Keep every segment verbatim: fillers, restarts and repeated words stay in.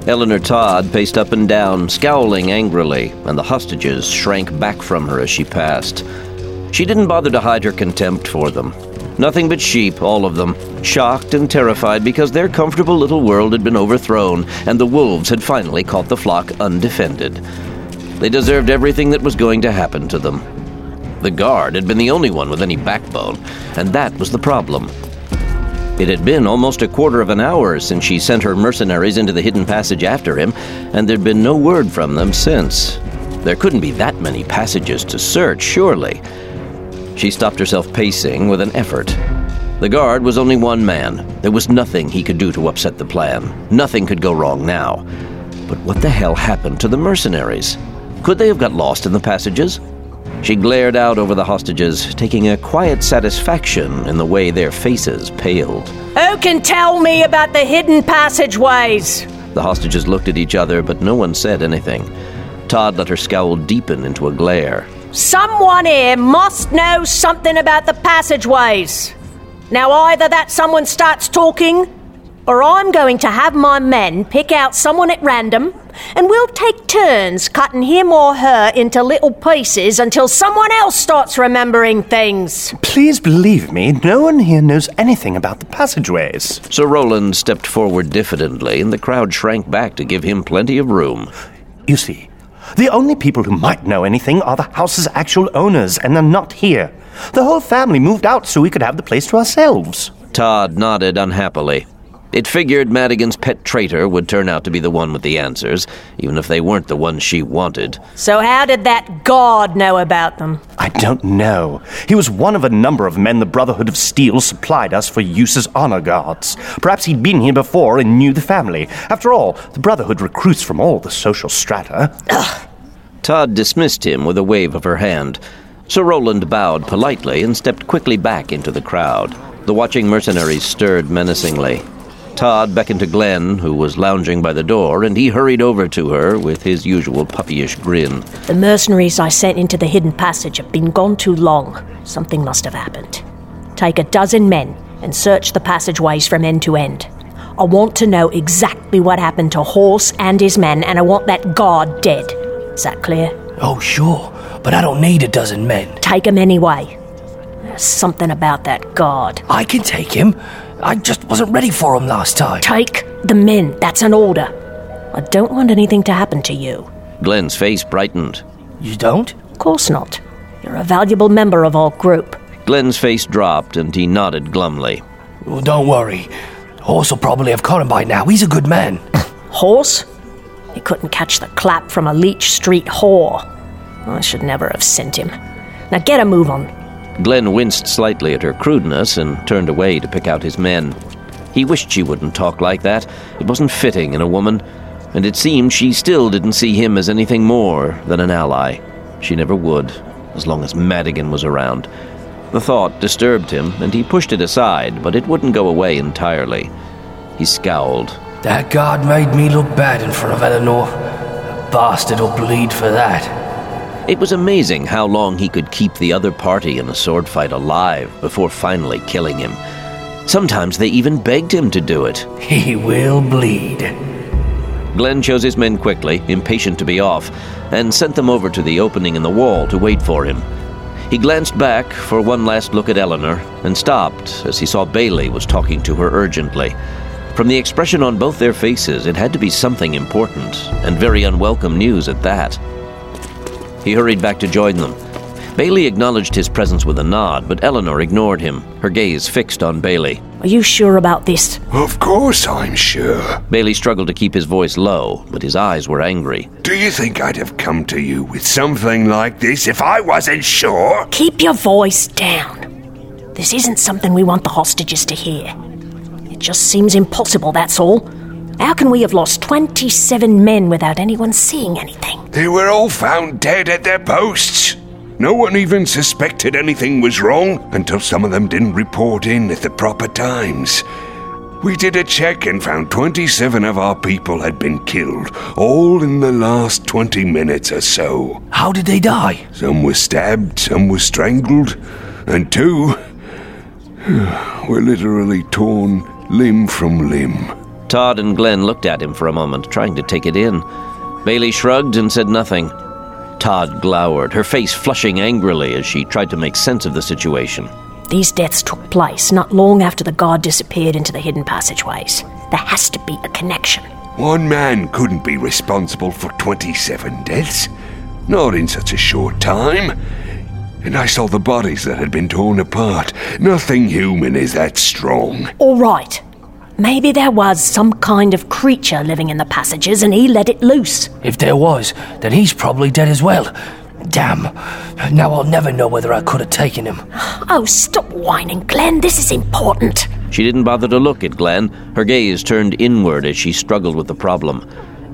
Eleanor Todd paced up and down, scowling angrily, and the hostages shrank back from her as she passed. She didn't bother to hide her contempt for them. Nothing but sheep, all of them, shocked and terrified because their comfortable little world had been overthrown, and the wolves had finally caught the flock undefended. They deserved everything that was going to happen to them. The guard had been the only one with any backbone, and that was the problem. It had been almost a quarter of an hour since she sent her mercenaries into the hidden passage after him, and there'd been no word from them since. There couldn't be that many passages to search, surely. She stopped herself pacing with an effort. The guard was only one man. There was nothing he could do to upset the plan. Nothing could go wrong now. But what the hell happened to the mercenaries? Could they have got lost in the passages? She glared out over the hostages, taking a quiet satisfaction in the way their faces paled. Who can tell me about the hidden passageways? The hostages looked at each other, but no one said anything. Todd let her scowl deepen into a glare. Someone here must know something about the passageways. Now either that someone starts talking, or I'm going to have my men pick out someone at random, and we'll take turns cutting him or her into little pieces until someone else starts remembering things. Please believe me, no one here knows anything about the passageways. Sir Roland stepped forward diffidently, and the crowd shrank back to give him plenty of room. You see, the only people who might know anything are the house's actual owners, and they're not here. The whole family moved out so we could have the place to ourselves. Todd nodded unhappily. It figured Madigan's pet traitor would turn out to be the one with the answers, even if they weren't the ones she wanted. So how did that god know about them? I don't know. He was one of a number of men the Brotherhood of Steel supplied us for use as honor guards. Perhaps he'd been here before and knew the family. After all, the Brotherhood recruits from all the social strata. Ugh. Todd dismissed him with a wave of her hand. Sir Roland bowed politely and stepped quickly back into the crowd. The watching mercenaries stirred menacingly. Todd beckoned to Glenn, who was lounging by the door, and he hurried over to her with his usual puppyish grin. The mercenaries I sent into the hidden passage have been gone too long. Something must have happened. Take a dozen men and search the passageways from end to end. I want to know exactly what happened to Horse and his men, and I want that guard dead. Is that clear? Oh, sure, but I don't need a dozen men. Take him anyway. There's something about that guard. I can take him. I just wasn't ready for him last time. Take the men. That's an order. I don't want anything to happen to you. Glenn's face brightened. You don't? Of course not. You're a valuable member of our group. Glenn's face dropped, and he nodded glumly. Well, don't worry. Horse will probably have caught him by now. He's a good man. Horse? He couldn't catch the clap from a Leech Street whore. I should never have sent him. Now get a move on. Glenn winced slightly at her crudeness and turned away to pick out his men. He wished she wouldn't talk like that. It wasn't fitting in a woman, and it seemed she still didn't see him as anything more than an ally. She never would, as long as Madigan was around. The thought disturbed him, and he pushed it aside, but it wouldn't go away entirely. He scowled. That guard made me look bad in front of Eleanor. A bastard will bleed for that. It was amazing how long he could keep the other party in a sword fight alive before finally killing him. Sometimes they even begged him to do it. He will bleed. Glenn chose his men quickly, impatient to be off, and sent them over to the opening in the wall to wait for him. He glanced back for one last look at Eleanor and stopped as he saw Bailey was talking to her urgently. From the expression on both their faces, it had to be something important, and very unwelcome news at that. He hurried back to join them. Bailey acknowledged his presence with a nod, but Eleanor ignored him, her gaze fixed on Bailey. Are you sure about this? Of course I'm sure. Bailey struggled to keep his voice low, but his eyes were angry. Do you think I'd have come to you with something like this if I wasn't sure? Keep your voice down. This isn't something we want the hostages to hear. It just seems impossible, that's all. How can we have lost twenty-seven men without anyone seeing anything? They were all found dead at their posts. No one even suspected anything was wrong until some of them didn't report in at the proper times. We did a check and found twenty-seven of our people had been killed, all in the last twenty minutes or so. How did they die? Some were stabbed, some were strangled, and two were literally torn limb from limb. Todd and Glenn looked at him for a moment, trying to take it in. Bailey shrugged and said nothing. Todd glowered, her face flushing angrily as she tried to make sense of the situation. These deaths took place not long after the guard disappeared into the hidden passageways. There has to be a connection. One man couldn't be responsible for twenty-seven deaths. Not in such a short time. And I saw the bodies that had been torn apart. Nothing human is that strong. All right. Maybe there was some kind of creature living in the passages and he let it loose. If there was, then he's probably dead as well. Damn. Now I'll never know whether I could have taken him. Oh, stop whining, Glenn. This is important. She didn't bother to look at Glenn. Her gaze turned inward as she struggled with the problem.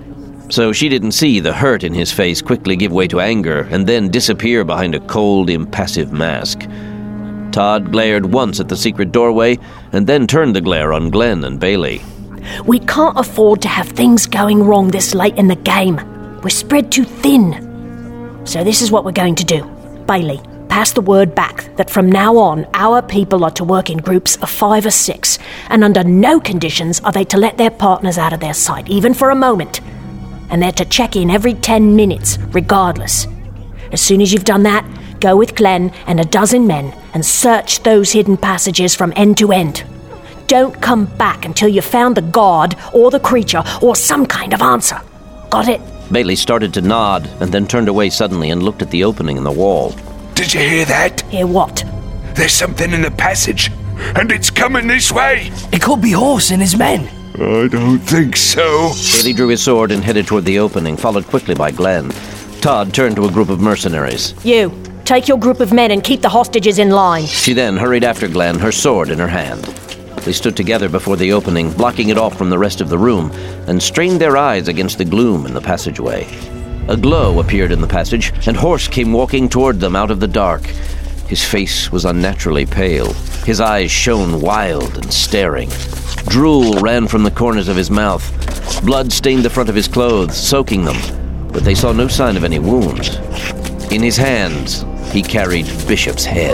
So she didn't see the hurt in his face quickly give way to anger and then disappear behind a cold, impassive mask. Todd glared once at the secret doorway and then turned the glare on Glenn and Bailey. We can't afford to have things going wrong this late in the game. We're spread too thin. So this is what we're going to do. Bailey, pass the word back that from now on our people are to work in groups of five or six, and under no conditions are they to let their partners out of their sight, even for a moment. And they're to check in every ten minutes, regardless. As soon as you've done that, go with Glenn and a dozen men and search those hidden passages from end to end. Don't come back until you've found the guard or the creature or some kind of answer. Got it? Bailey started to nod and then turned away suddenly and looked at the opening in the wall. Did you hear that? Hear what? There's something in the passage, and it's coming this way. It could be Horse and his men. I don't think so. Bailey drew his sword and headed toward the opening, followed quickly by Glenn. Todd turned to a group of mercenaries. You, take your group of men and keep the hostages in line. She then hurried after Glenn, her sword in her hand. They stood together before the opening, blocking it off from the rest of the room, and strained their eyes against the gloom in the passageway. A glow appeared in the passage, and Horse came walking toward them out of the dark. His face was unnaturally pale. His eyes shone wild and staring. Drool ran from the corners of his mouth. Blood stained the front of his clothes, soaking them, but they saw no sign of any wounds. In his hands, he carried Bishop's head.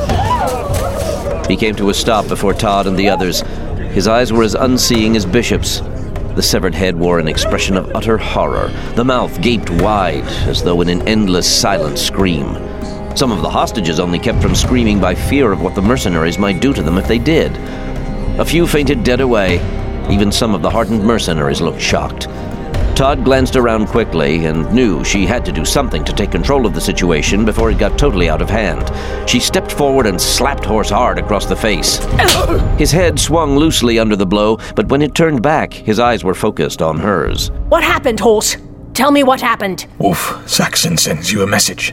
He came to a stop before Todd and the others. His eyes were as unseeing as Bishop's. The severed head wore an expression of utter horror. The mouth gaped wide, as though in an endless, silent scream. Some of the hostages only kept from screaming by fear of what the mercenaries might do to them if they did. A few fainted dead away. Even some of the hardened mercenaries looked shocked. Todd glanced around quickly and knew she had to do something to take control of the situation before it got totally out of hand. She stepped forward and slapped Horse hard across the face. His head swung loosely under the blow, but when it turned back, his eyes were focused on hers. What happened, Horse? Tell me what happened. Wolf, Saxon sends you a message.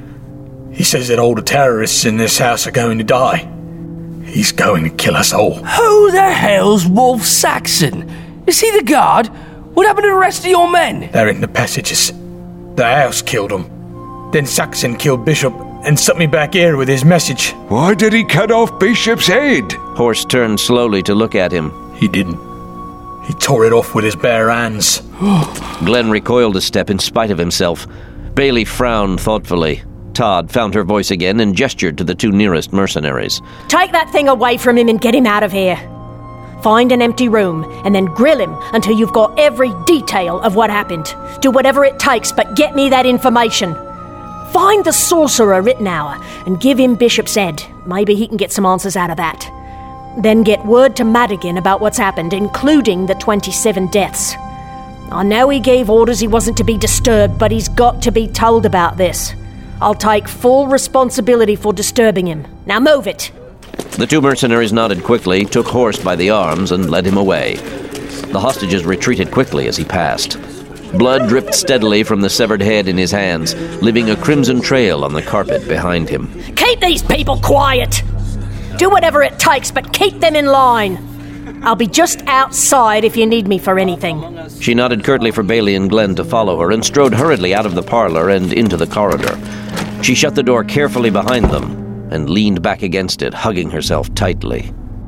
He says that all the terrorists in this house are going to die. He's going to kill us all. Who the hell's Wolf Saxon? Is he the guard? What happened to the rest of your men? They're in the passages. The house killed them. Then Saxon killed Bishop and sent me back here with his message. Why did he cut off Bishop's head? Horse turned slowly to look at him. He didn't. He tore it off with his bare hands. Glenn recoiled a step in spite of himself. Bailey frowned thoughtfully. Todd found her voice again and gestured to the two nearest mercenaries. Take that thing away from him and get him out of here. Find an empty room and then grill him until you've got every detail of what happened. Do whatever it takes, but get me that information. Find the sorcerer Rittenauer and give him Bishop's head. Maybe he can get some answers out of that. Then get word to Madigan about what's happened, including the twenty-seven deaths. I know he gave orders he wasn't to be disturbed, but he's got to be told about this. I'll take full responsibility for disturbing him. Now move it. The two mercenaries nodded quickly, took Horse by the arms, and led him away. The hostages retreated quickly as he passed. Blood dripped steadily from the severed head in his hands, leaving a crimson trail on the carpet behind him. Keep these people quiet! Do whatever it takes, but keep them in line. I'll be just outside if you need me for anything. She nodded curtly for Bailey and Glenn to follow her and strode hurriedly out of the parlor and into the corridor. She shut the door carefully behind them and leaned back against it, hugging herself tightly.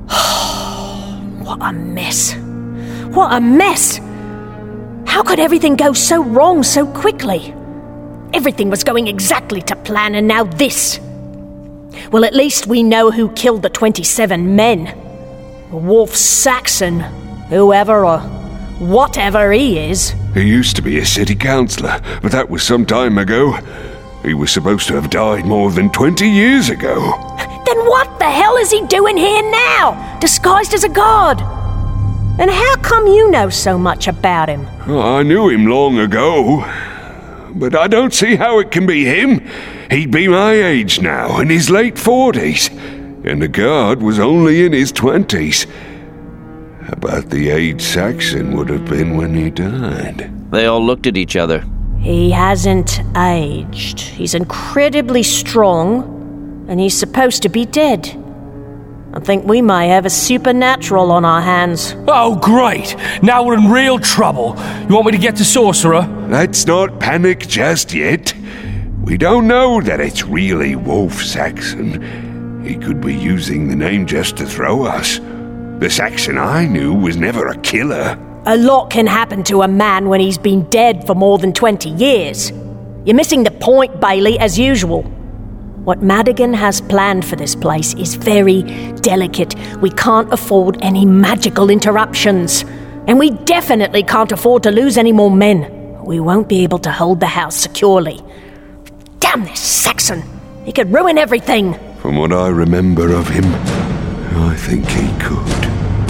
What a mess. What a mess! How could everything go so wrong so quickly? Everything was going exactly to plan, and now this. Well, at least we know who killed the twenty-seven men. Wolf Saxon, whoever or whatever he is. He used to be a city councillor, but that was some time ago. He was supposed to have died more than twenty years ago. Then what the hell is he doing here now, disguised as a god? And how come you know so much about him? I knew him long ago, but I don't see how it can be him. He'd be my age now, in his late forties, and the guard was only in his twenties. About the age Saxon would have been when he died. They all looked at each other. He hasn't aged. He's incredibly strong, and he's supposed to be dead. I think we may have a supernatural on our hands. Oh, great! Now we're in real trouble. You want me to get the sorcerer? Let's not panic just yet. We don't know that it's really Wolf Saxon. He could be using the name just to throw us. The Saxon I knew was never a killer. A lot can happen to a man when he's been dead for more than twenty years. You're missing the point, Bailey, as usual. What Madigan has planned for this place is very delicate. We can't afford any magical interruptions. And we definitely can't afford to lose any more men. We won't be able to hold the house securely. Damn this Saxon! He could ruin everything! From what I remember of him, I think he could.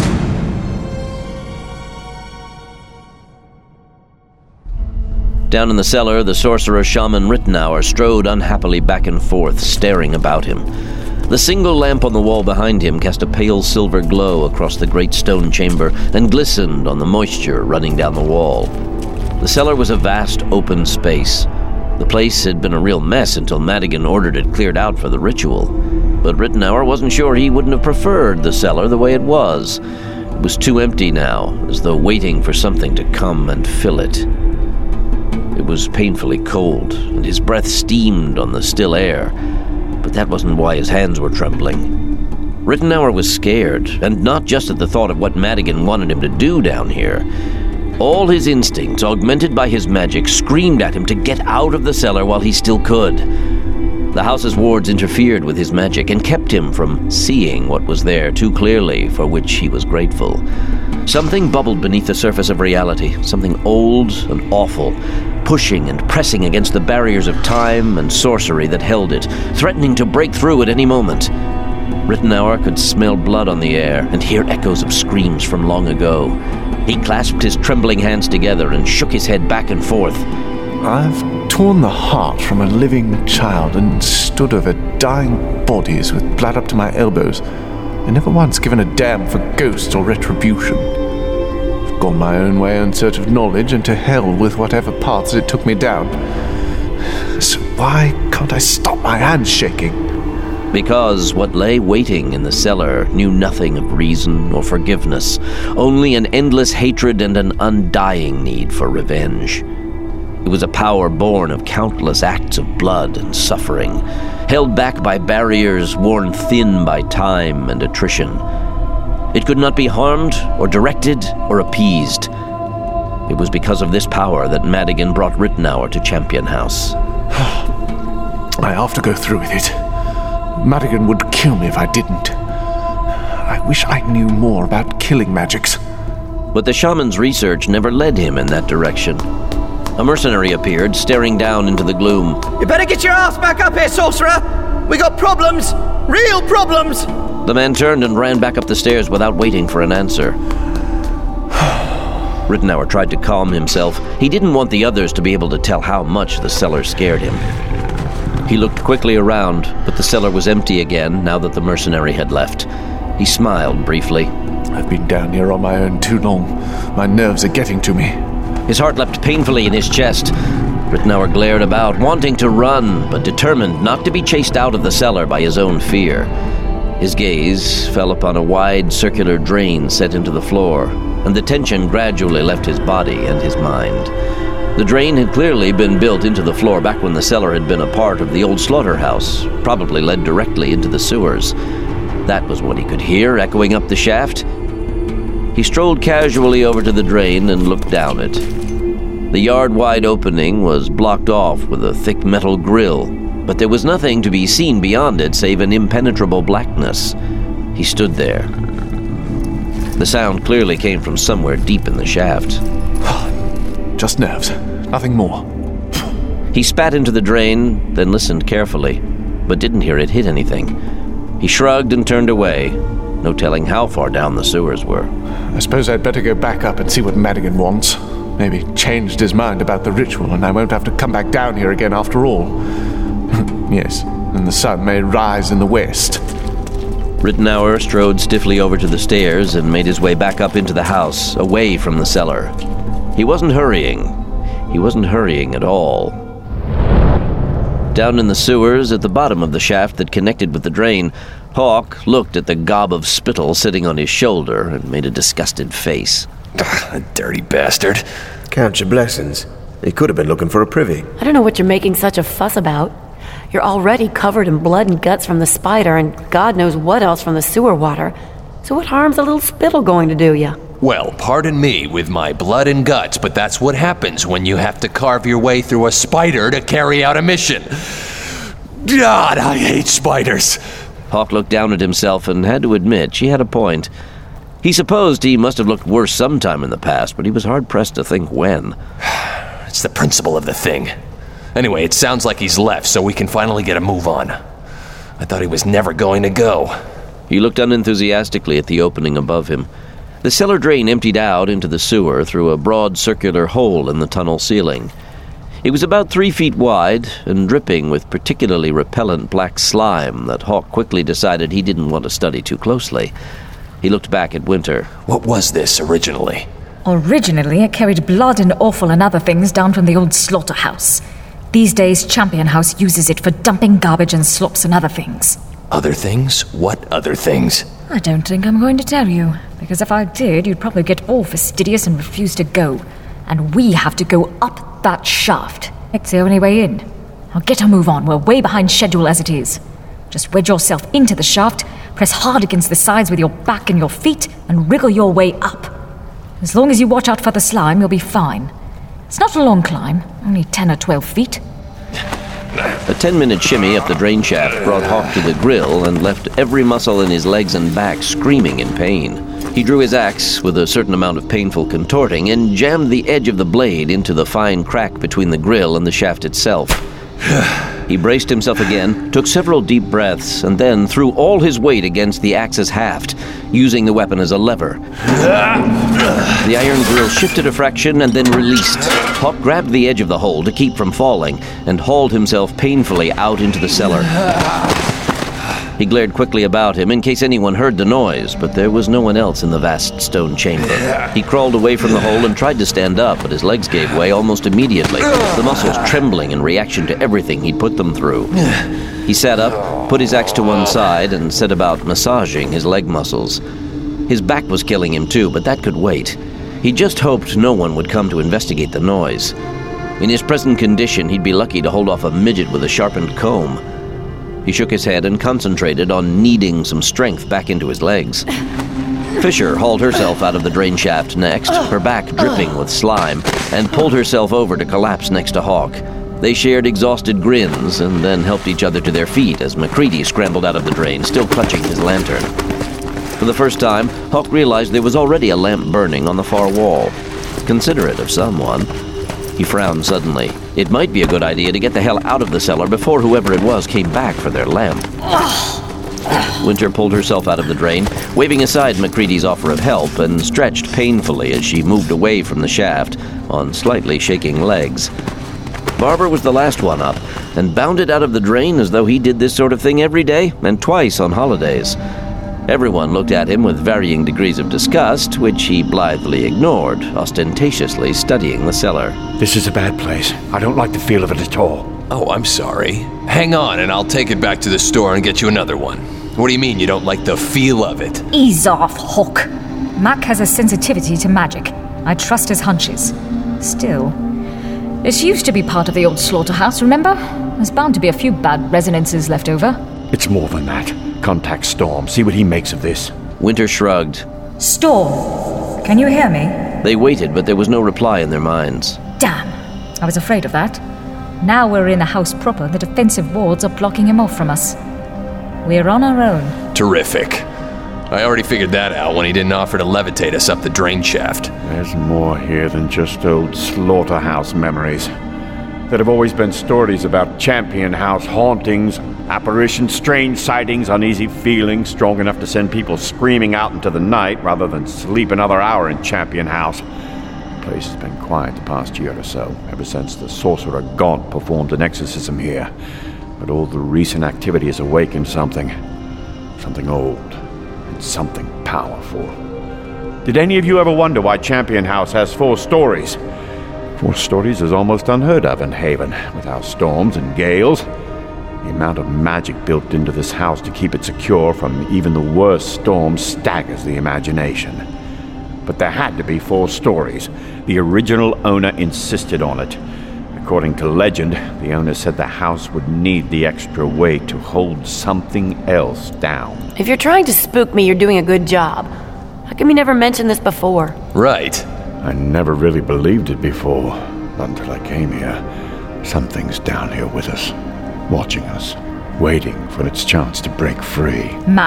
Down in the cellar, the sorcerer shaman Rittenauer strode unhappily back and forth, staring about him. The single lamp on the wall behind him cast a pale silver glow across the great stone chamber and glistened on the moisture running down the wall. The cellar was a vast open space. The place had been a real mess until Madigan ordered it cleared out for the ritual. But Rittenauer wasn't sure he wouldn't have preferred the cellar the way it was. It was too empty now, as though waiting for something to come and fill it. It was painfully cold, and his breath steamed on the still air, but that wasn't why his hands were trembling. Rittenauer was scared, and not just at the thought of what Madigan wanted him to do down here. All his instincts, augmented by his magic, screamed at him to get out of the cellar while he still could. The house's wards interfered with his magic and kept him from seeing what was there too clearly, for which he was grateful. Something bubbled beneath the surface of reality, something old and awful, pushing and pressing against the barriers of time and sorcery that held it, threatening to break through at any moment. Rittenauer could smell blood on the air and hear echoes of screams from long ago. He clasped his trembling hands together and shook his head back and forth. I've torn the heart from a living child and stood over dying bodies with blood up to my elbows, and never once given a damn for ghosts or retribution. I've gone my own way in search of knowledge, and to hell with whatever paths it took me down. So why can't I stop my hands shaking? Because what lay waiting in the cellar knew nothing of reason or forgiveness, only an endless hatred and an undying need for revenge. It was a power born of countless acts of blood and suffering, held back by barriers worn thin by time and attrition. It could not be harmed or directed or appeased. It was because of this power that Madigan brought Rittenauer to Champion House. I have to go through with it. Madigan would kill me if I didn't. I wish I knew more about killing magics. But the shaman's research never led him in that direction. A mercenary appeared, staring down into the gloom. You better get your ass back up here, sorcerer! We got problems! Real problems! The man turned and ran back up the stairs without waiting for an answer. Rittenauer tried to calm himself. He didn't want the others to be able to tell how much the cellar scared him. He looked quickly around, but the cellar was empty again now that the mercenary had left. He smiled briefly. I've been down here on my own too long. My nerves are getting to me. His heart leapt painfully in his chest. Rittenauer glared about, wanting to run, but determined not to be chased out of the cellar by his own fear. His gaze fell upon a wide circular drain set into the floor, and the tension gradually left his body and his mind. The drain had clearly been built into the floor back when the cellar had been a part of the old slaughterhouse, probably led directly into the sewers. That was what he could hear echoing up the shaft. He strolled casually over to the drain and looked down it. The yard-wide opening was blocked off with a thick metal grill, but there was nothing to be seen beyond it save an impenetrable blackness. He stood there. The sound clearly came from somewhere deep in the shaft. Just nerves. Nothing more. He spat into the drain, then listened carefully, but didn't hear it hit anything. He shrugged and turned away, no telling how far down the sewers were. I suppose I'd better go back up and see what Madigan wants. Maybe changed his mind about the ritual and I won't have to come back down here again after all. Yes, and the sun may rise in the west. Rittenauer strode stiffly over to the stairs and made his way back up into the house, away from the cellar. He wasn't hurrying. He wasn't hurrying at all. Down in the sewers, at the bottom of the shaft that connected with the drain, Hawk looked at the gob of spittle sitting on his shoulder and made a disgusted face. A dirty bastard. Count your blessings. He could have been looking for a privy. I don't know what you're making such a fuss about. You're already covered in blood and guts from the spider, and God knows what else from the sewer water. So what harm's a little spittle going to do you? Well, pardon me with my blood and guts, but that's what happens when you have to carve your way through a spider to carry out a mission. God, I hate spiders. Hawk looked down at himself and had to admit she had a point. He supposed he must have looked worse sometime in the past, but he was hard-pressed to think when. It's the principle of the thing. Anyway, it sounds like he's left, so we can finally get a move on. I thought he was never going to go. He looked unenthusiastically at the opening above him. The cellar drain emptied out into the sewer through a broad circular hole in the tunnel ceiling. It was about three feet wide and dripping with particularly repellent black slime that Hawk quickly decided he didn't want to study too closely. He looked back at Winter. What was this originally? Originally, it carried blood and offal and other things down from the old slaughterhouse. These days, Champion House uses it for dumping garbage and slops and other things. Other things? What other things? I don't think I'm going to tell you, because if I did, you'd probably get all fastidious and refuse to go. And we have to go up that shaft. It's the only way in. Now get a move on, we're way behind schedule as it is. Just wedge yourself into the shaft, press hard against the sides with your back and your feet, and wriggle your way up. As long as you watch out for the slime, you'll be fine. It's not a long climb, only ten or twelve feet. A ten-minute shimmy up the drain shaft brought Hawk to the grill and left every muscle in his legs and back screaming in pain. He drew his axe with a certain amount of painful contorting and jammed the edge of the blade into the fine crack between the grill and the shaft itself. He braced himself again, took several deep breaths, and then threw all his weight against the axe's haft, using the weapon as a lever. The iron grill shifted a fraction and then released. Hawk grabbed the edge of the hole to keep from falling and hauled himself painfully out into the cellar. He glared quickly about him in case anyone heard the noise, but there was no one else in the vast stone chamber. He crawled away from the hole and tried to stand up, but his legs gave way almost immediately, the muscles trembling in reaction to everything he'd put them through. He sat up, put his axe to one side, and set about massaging his leg muscles. His back was killing him too, but that could wait. He just hoped no one would come to investigate the noise. In his present condition, he'd be lucky to hold off a midget with a sharpened comb. He shook his head and concentrated on kneading some strength back into his legs. Fisher hauled herself out of the drain shaft next, her back dripping with slime, and pulled herself over to collapse next to Hawk. They shared exhausted grins and then helped each other to their feet as MacCready scrambled out of the drain, still clutching his lantern. For the first time, Hawk realized there was already a lamp burning on the far wall. Considerate of someone. He frowned suddenly. It might be a good idea to get the hell out of the cellar before whoever it was came back for their lamp. Winter pulled herself out of the drain, waving aside MacCready's offer of help, and stretched painfully as she moved away from the shaft on slightly shaking legs. Barber was the last one up, and bounded out of the drain as though he did this sort of thing every day and twice on holidays. Everyone looked at him with varying degrees of disgust, which he blithely ignored, ostentatiously studying the cellar. This is a bad place. I don't like the feel of it at all. Oh, I'm sorry. Hang on, and I'll take it back to the store and get you another one. What do you mean you don't like the feel of it? Ease off, Hawk. Mac has a sensitivity to magic. I trust his hunches. Still, this used to be part of the old slaughterhouse, remember? There's bound to be a few bad resonances left over. It's more than that. Contact Storm, see what he makes of this. Winter shrugged. Storm, can you hear me? They waited, but there was no reply in their minds. Damn, I was afraid of that. Now we're in the house proper, the defensive walls are blocking him off from us. We're on our own. Terrific. I already figured that out when he didn't offer to levitate us up the drain shaft. There's more here than just old slaughterhouse memories. There have always been stories about Champion House hauntings, apparitions, strange sightings, uneasy feelings, strong enough to send people screaming out into the night rather than sleep another hour in Champion House. The place has been quiet the past year or so, ever since the sorcerer Gaunt performed an exorcism here. But all the recent activity has awakened something. Something old and something powerful. Did any of you ever wonder why Champion House has four stories? Four stories is almost unheard of in Haven, with our storms and gales. The amount of magic built into this house to keep it secure from even the worst storms staggers the imagination. But there had to be four stories. The original owner insisted on it. According to legend, the owner said the house would need the extra weight to hold something else down. If you're trying to spook me, you're doing a good job. How come you never mentioned this before? Right. I never really believed it before, not until I came here. Something's down here with us, watching us, waiting for its chance to break free.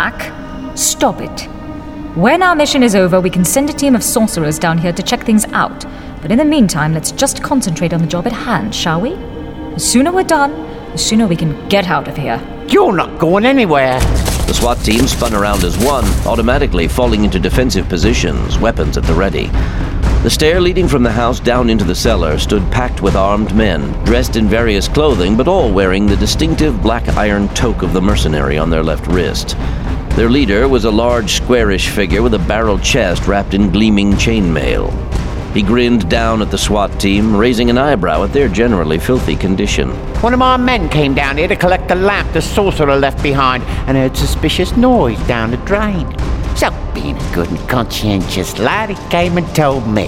Mac, stop it. When our mission is over, we can send a team of sorcerers down here to check things out. But in the meantime, let's just concentrate on the job at hand, shall we? The sooner we're done, the sooner we can get out of here. You're not going anywhere. The SWAT team spun around as one, automatically falling into defensive positions, weapons at the ready. The stair leading from the house down into the cellar stood packed with armed men, dressed in various clothing, but all wearing the distinctive black iron toque of the mercenary on their left wrist. Their leader was a large, squarish figure with a barrel chest wrapped in gleaming chainmail. He grinned down at the SWAT team, raising an eyebrow at their generally filthy condition. One of my men came down here to collect the lamp the sorcerer left behind and heard suspicious noise down the drain. So, being a good and conscientious lad, he came and told me.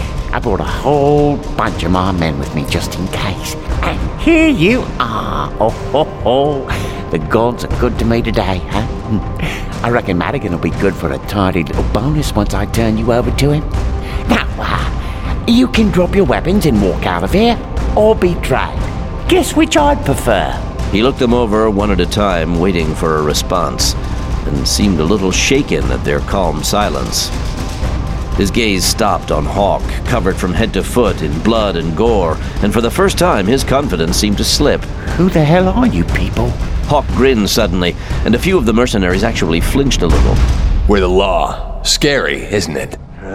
I brought a whole bunch of my men with me just in case. And here you are. Oh, ho, ho. The gods are good to me today, huh? I reckon Madigan will be good for a tidy little bonus once I turn you over to him. Now, uh, you can drop your weapons and walk out of here, or be dragged. Guess which I'd prefer. He looked them over one at a time, waiting for a response, and seemed a little shaken at their calm silence. His gaze stopped on Hawk, covered from head to foot in blood and gore, and for the first time his confidence seemed to slip. Who the hell are you people? Hawk grinned suddenly, and a few of the mercenaries actually flinched a little. We're the law. Scary, isn't it?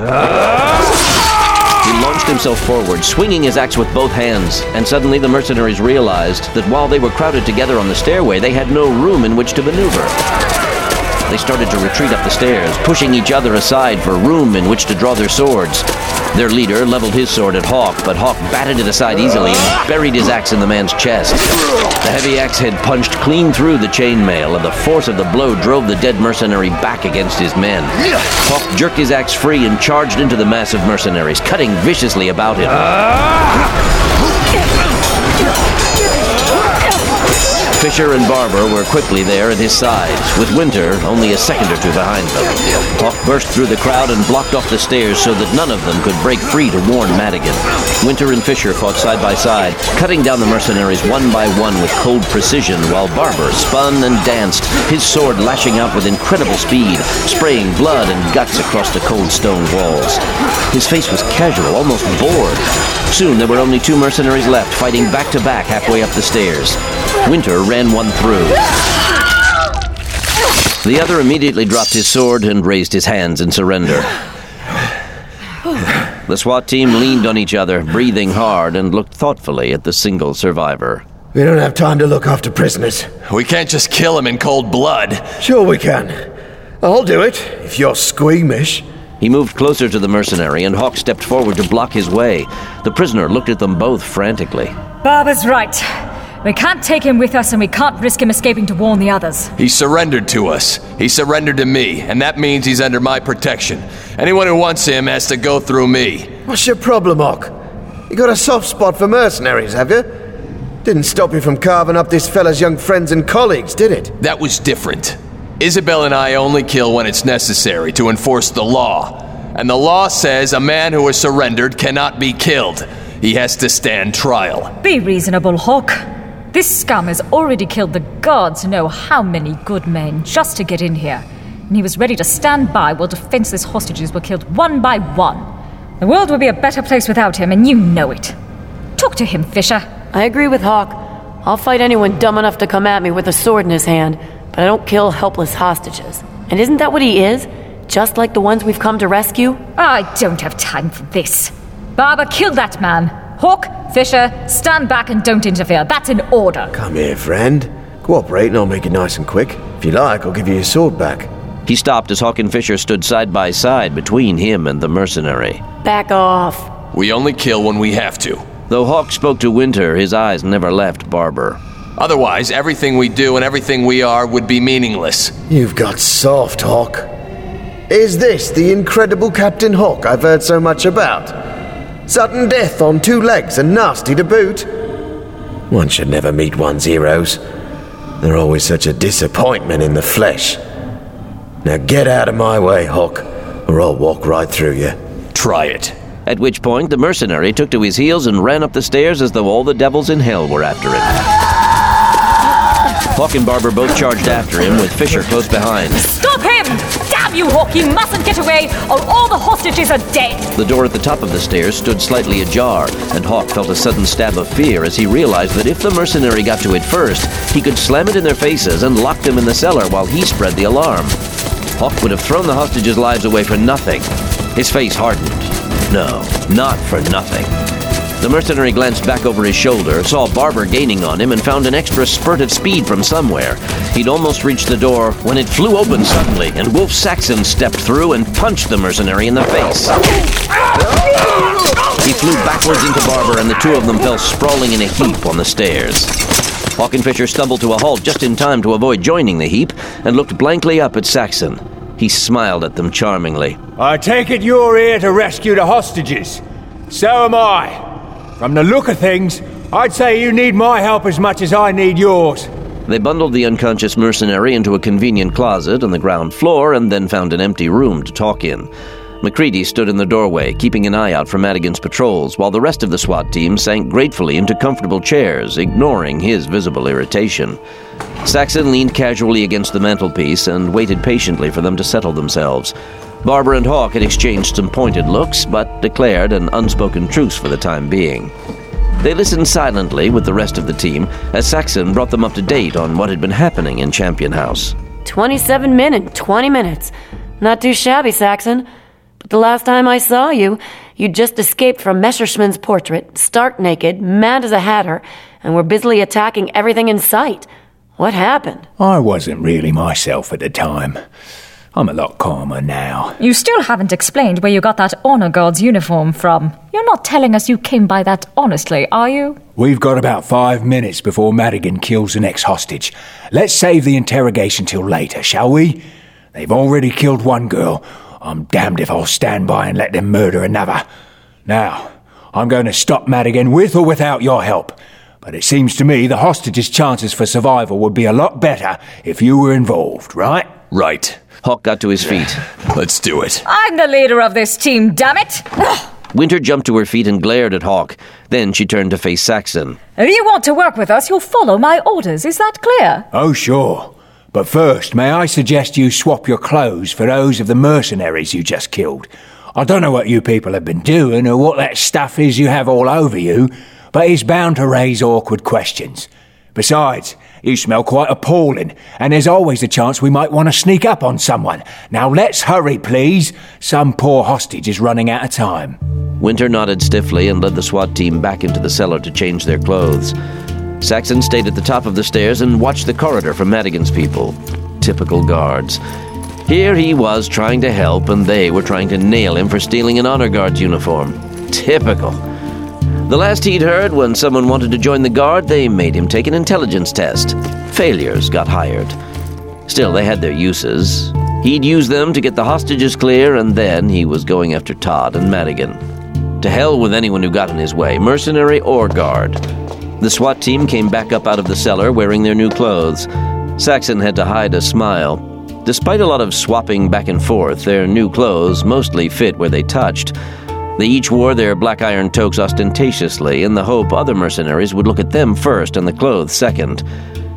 He launched himself forward, swinging his axe with both hands, and suddenly the mercenaries realized that while they were crowded together on the stairway, they had no room in which to maneuver. They started to retreat up the stairs, pushing each other aside for room in which to draw their swords. Their leader leveled his sword at Hawk, but Hawk batted it aside easily and buried his axe in the man's chest. The heavy axe head punched clean through the chainmail, and the force of the blow drove the dead mercenary back against his men. Hawk jerked his axe free and charged into the mass of mercenaries, cutting viciously about him. Fisher and Barber were quickly there at his side, with Winter only a second or two behind them. Hawk burst through the crowd and blocked off the stairs so that none of them could break free to warn Madigan. Winter and Fisher fought side by side, cutting down the mercenaries one by one with cold precision, while Barber spun and danced, his sword lashing out with incredible speed, spraying blood and guts across the cold stone walls. His face was casual, almost bored. Soon there were only two mercenaries left, fighting back to back halfway up the stairs. Winter ran one through. The other immediately dropped his sword and raised his hands in surrender. The SWAT team leaned on each other, breathing hard, and looked thoughtfully at the single survivor. We don't have time to look after prisoners. We can't just kill him in cold blood. Sure we can. I'll do it, if you're squeamish. He moved closer to the mercenary, and Hawk stepped forward to block his way. The prisoner looked at them both frantically. Barber's right. We can't take him with us, and we can't risk him escaping to warn the others. He surrendered to us. He surrendered to me, and that means he's under my protection. Anyone who wants him has to go through me. What's your problem, Hawk? You got a soft spot for mercenaries, have you? Didn't stop you from carving up this fella's young friends and colleagues, did it? That was different. Isabel and I only kill when it's necessary to enforce the law. And the law says a man who has surrendered cannot be killed. He has to stand trial. Be reasonable, Hawk. This scum has already killed the gods know how many good men just to get in here. and he was ready to stand by while defenseless hostages were killed one by one. The world would be a better place without him, and you know it. Talk to him, Fisher. I agree with Hawk. I'll fight anyone dumb enough to come at me with a sword in his hand, but I don't kill helpless hostages. And isn't that what he is? Just like the ones we've come to rescue? I don't have time for this. Barber, kill that man. Hawk, Fisher, stand back and don't interfere. That's an order. Come here, friend. Cooperate and I'll make it nice and quick. If you like, I'll give you your sword back. He stopped as Hawk and Fisher stood side by side between him and the mercenary. Back off. We only kill when we have to. Though Hawk spoke to Winter, his eyes never left Barber. Otherwise, everything we do and everything we are would be meaningless. You've got soft, Hawk. Is this the incredible Captain Hawk I've heard so much about? Sudden death on two legs and nasty to boot? One should never meet one's heroes. They're always such a disappointment in the flesh. Now get out of my way, Hawk, or I'll walk right through you. Try it. At which point, the mercenary took to his heels and ran up the stairs as though all the devils in hell were after him. Hawk and Barber both charged after him, with Fisher close behind. Stop him! Damn you, Hawk! You mustn't get away, or all the hostages are dead! The door at the top of the stairs stood slightly ajar, and Hawk felt a sudden stab of fear as he realized that if the mercenary got to it first, he could slam it in their faces and lock them in the cellar while he spread the alarm. Hawk would have thrown the hostages' lives away for nothing. His face hardened. No, not for nothing. The mercenary glanced back over his shoulder, saw Barber gaining on him, and found an extra spurt of speed from somewhere. He'd almost reached the door when it flew open suddenly, and Wolf Saxon stepped through and punched the mercenary in the face. He flew backwards into Barber, and the two of them fell sprawling in a heap on the stairs. Hawk and Fisher stumbled to a halt just in time to avoid joining the heap, and looked blankly up at Saxon. He smiled at them charmingly. I take it you're here to rescue the hostages. So am I. From the look of things, I'd say you need my help as much as I need yours. They bundled the unconscious mercenary into a convenient closet on the ground floor and then found an empty room to talk in. MacCready stood in the doorway, keeping an eye out for Madigan's patrols, while the rest of the SWAT team sank gratefully into comfortable chairs, ignoring his visible irritation. Saxon leaned casually against the mantelpiece and waited patiently for them to settle themselves. Barber and Hawk had exchanged some pointed looks, but declared an unspoken truce for the time being. They listened silently with the rest of the team as Saxon brought them up to date on what had been happening in Champion House. twenty-seven men in twenty minutes. Not too shabby, Saxon. But the last time I saw you, you'd just escaped from Messerschmann's portrait, stark naked, mad as a hatter, and were busily attacking everything in sight. What happened? I wasn't really myself at the time. I'm a lot calmer now. You still haven't explained where you got that Honor Guard's uniform from. You're not telling us you came by that honestly, are you? We've got about five minutes before Madigan kills the next hostage. Let's save the interrogation till later, shall we? They've already killed one girl. I'm damned if I'll stand by and let them murder another. Now, I'm going to stop Madigan with or without your help. But it seems to me the hostages' chances for survival would be a lot better if you were involved, right? Right. Hawk got to his feet. Let's do it. I'm the leader of this team, damn it! Winter jumped to her feet and glared at Hawk. Then she turned to face Saxon. If you want to work with us, you'll follow my orders. Is that clear? Oh, sure. But first, may I suggest you swap your clothes for those of the mercenaries you just killed? I don't know what you people have been doing or what that stuff is you have all over you, but it's bound to raise awkward questions. Besides, you smell quite appalling, and there's always a chance we might want to sneak up on someone. Now let's hurry, please. Some poor hostage is running out of time. Winter nodded stiffly and led the SWAT team back into the cellar to change their clothes. Saxon stayed at the top of the stairs and watched the corridor for Madigan's people. Typical guards. Here he was trying to help, and they were trying to nail him for stealing an Honor Guard's uniform. Typical. The last he'd heard, when someone wanted to join the Guard, they made him take an intelligence test. Failures got hired. Still, they had their uses. He'd use them to get the hostages clear, and then he was going after Todd and Madigan. To hell with anyone who got in his way, mercenary or Guard. The SWAT team came back up out of the cellar wearing their new clothes. Saxon had to hide a smile. Despite a lot of swapping back and forth, their new clothes mostly fit where they touched. They each wore their black iron toques ostentatiously in the hope other mercenaries would look at them first and the clothes second.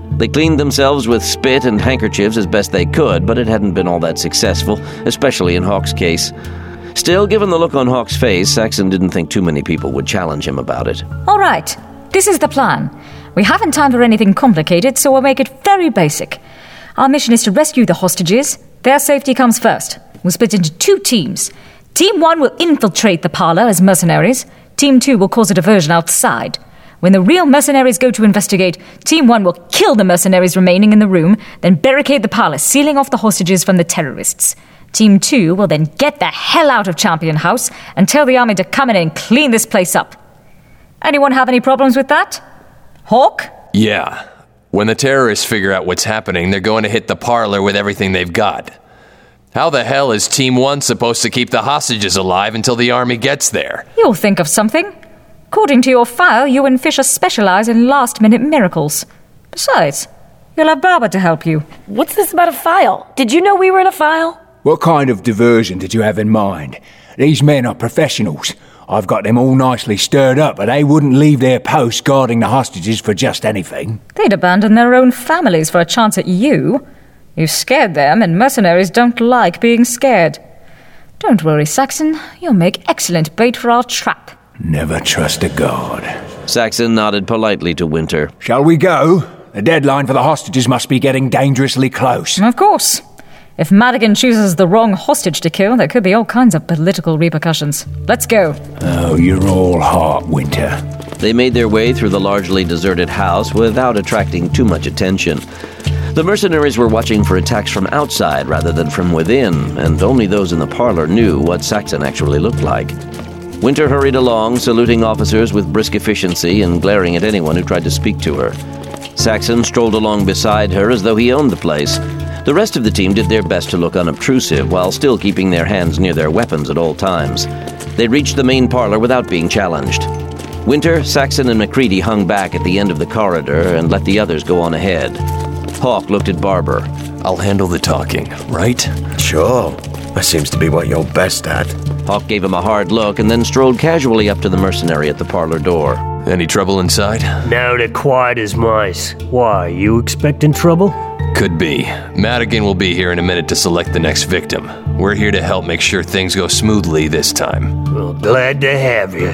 They cleaned themselves with spit and handkerchiefs as best they could, but it hadn't been all that successful, especially in Hawk's case. Still, given the look on Hawk's face, Saxon didn't think too many people would challenge him about it. All right, this is the plan. We haven't time for anything complicated, so we'll make it very basic. Our mission is to rescue the hostages. Their safety comes first. We'll split into two teams. Team one will infiltrate the parlor as mercenaries. Team two will cause a diversion outside. When the real mercenaries go to investigate, Team one will kill the mercenaries remaining in the room, then barricade the parlor, sealing off the hostages from the terrorists. Team two will then get the hell out of Champion House and tell the army to come in and clean this place up. Anyone have any problems with that? Hawk? Yeah. When the terrorists figure out what's happening, they're going to hit the parlor with everything they've got. How the hell is Team one supposed to keep the hostages alive until the army gets there? You'll think of something. According to your file, you and Fisher specialize in last-minute miracles. Besides, you'll have Barber to help you. What's this about a file? Did you know we were in a file? What kind of diversion did you have in mind? These men are professionals. I've got them all nicely stirred up, but they wouldn't leave their posts guarding the hostages for just anything. They'd abandon their own families for a chance at you. You've scared them, and mercenaries don't like being scared. Don't worry, Saxon. You'll make excellent bait for our trap. Never trust a god. Saxon nodded politely to Winter. Shall we go? The deadline for the hostages must be getting dangerously close. Of course. If Madigan chooses the wrong hostage to kill, there could be all kinds of political repercussions. Let's go. Oh, you're all heart, Winter. They made their way through the largely deserted house without attracting too much attention. The mercenaries were watching for attacks from outside rather than from within, and only those in the parlor knew what Saxon actually looked like. Winter hurried along, saluting officers with brisk efficiency and glaring at anyone who tried to speak to her. Saxon strolled along beside her as though he owned the place. The rest of the team did their best to look unobtrusive while still keeping their hands near their weapons at all times. They reached the main parlor without being challenged. Winter, Saxon, and MacCready hung back at the end of the corridor and let the others go on ahead. Hawk looked at Barber. I'll handle the talking, right? Sure. That seems to be what you're best at. Hawk gave him a hard look and then strolled casually up to the mercenary at the parlor door. Any trouble inside? No, they're quiet as mice. Why, you expecting trouble? Could be. Madigan will be here in a minute to select the next victim. We're here to help make sure things go smoothly this time. Well, glad to have you.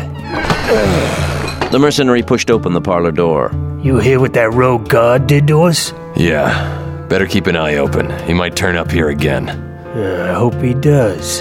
The mercenary pushed open the parlor door. You hear what that rogue guard did to us? Yeah. Better keep an eye open. He might turn up here again. Uh, I hope he does.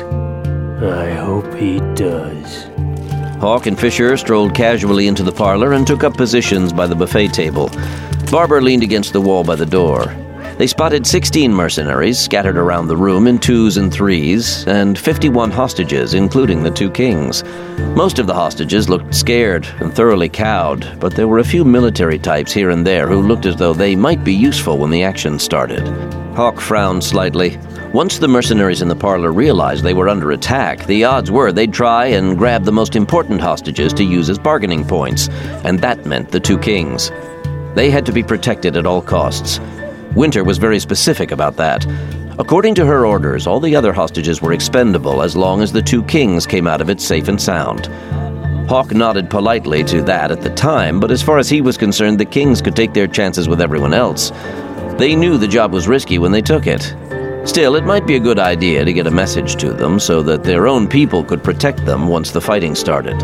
I hope he does. Hawk and Fisher strolled casually into the parlor and took up positions by the buffet table. Barber leaned against the wall by the door. They spotted sixteen mercenaries scattered around the room in twos and threes, and fifty-one hostages, including the two kings. Most of the hostages looked scared and thoroughly cowed, but there were a few military types here and there who looked as though they might be useful when the action started. Hawk frowned slightly. Once the mercenaries in the parlor realized they were under attack, the odds were they'd try and grab the most important hostages to use as bargaining points, and that meant the two kings. They had to be protected at all costs. Winter was very specific about that. According to her orders, all the other hostages were expendable as long as the two kings came out of it safe and sound. Hawk nodded politely to that at the time, but as far as he was concerned, the kings could take their chances with everyone else. They knew the job was risky when they took it. Still, it might be a good idea to get a message to them so that their own people could protect them once the fighting started.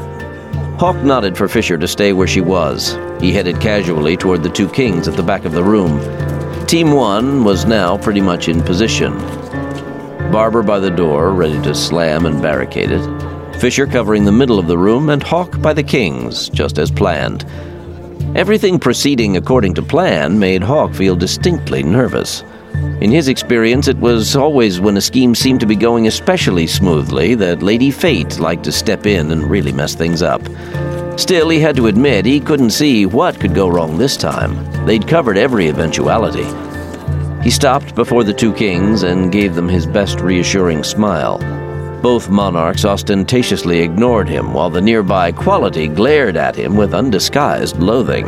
Hawk nodded for Fisher to stay where she was. He headed casually toward the two kings at the back of the room. Team one was now pretty much in position. Barber by the door, ready to slam and barricade it. Fisher covering the middle of the room, and Hawk by the kings, just as planned. Everything proceeding according to plan made Hawk feel distinctly nervous. In his experience, it was always when a scheme seemed to be going especially smoothly that Lady Fate liked to step in and really mess things up. Still, he had to admit he couldn't see what could go wrong this time. They'd covered every eventuality. He stopped before the two kings and gave them his best reassuring smile. Both monarchs ostentatiously ignored him, while the nearby quality glared at him with undisguised loathing.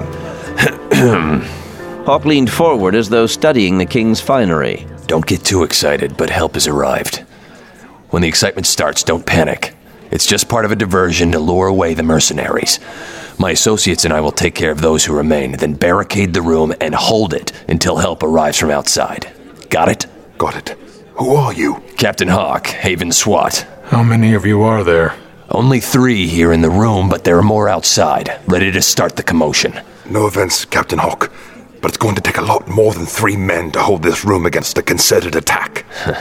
Hawk leaned forward as though studying the king's finery. Don't get too excited, but help has arrived. When the excitement starts, don't panic. It's just part of a diversion to lure away the mercenaries. My associates and I will take care of those who remain, then barricade the room and hold it until help arrives from outside. Got it? Got it. Who are you? Captain Hawk, Haven SWAT. How many of you are there? Only three here in the room, but there are more outside, ready to start the commotion. No offense, Captain Hawk, but it's going to take a lot more than three men to hold this room against a concerted attack.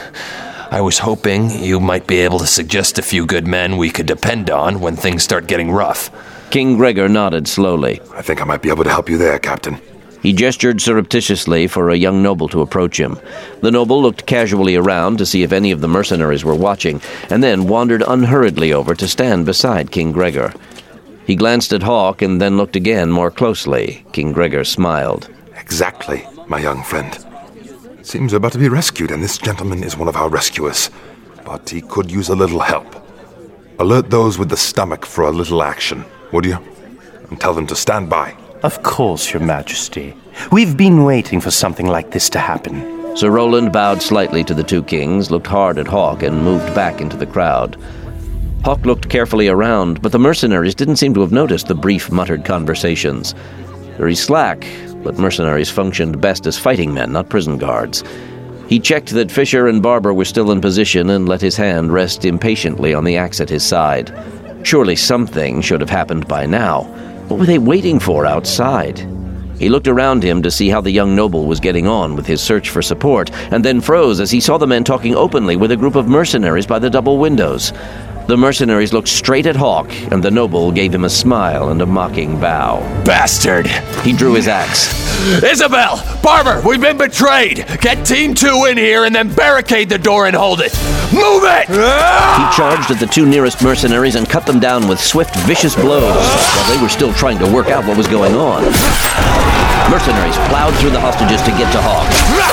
I was hoping you might be able to suggest a few good men we could depend on when things start getting rough. King Gregor nodded slowly. I think I might be able to help you there, Captain. He gestured surreptitiously for a young noble to approach him. The noble looked casually around to see if any of the mercenaries were watching, and then wandered unhurriedly over to stand beside King Gregor. He glanced at Hawk and then looked again more closely. King Gregor smiled. Exactly, my young friend. Seems we're about to be rescued, and this gentleman is one of our rescuers. But he could use a little help. Alert those with the stomach for a little action, would you? And tell them to stand by. Of course, Your Majesty. We've been waiting for something like this to happen. Sir Roland bowed slightly to the two kings, looked hard at Hawk, and moved back into the crowd. Hawk looked carefully around, but the mercenaries didn't seem to have noticed the brief, muttered conversations. Very slack, but mercenaries functioned best as fighting men, not prison guards. He checked that Fisher and Barber were still in position and let his hand rest impatiently on the axe at his side. Surely something should have happened by now. What were they waiting for outside? He looked around him to see how the young noble was getting on with his search for support, and then froze as he saw the men talking openly with a group of mercenaries by the double windows. The mercenaries looked straight at Hawk, and the noble gave him a smile and a mocking bow. Bastard! He drew his axe. Isabel! Barber! We've been betrayed! Get Team Two in here and then barricade the door and hold it! Move it! He charged at the two nearest mercenaries and cut them down with swift, vicious blows, while they were still trying to work out what was going on. Mercenaries plowed through the hostages to get to Hawk.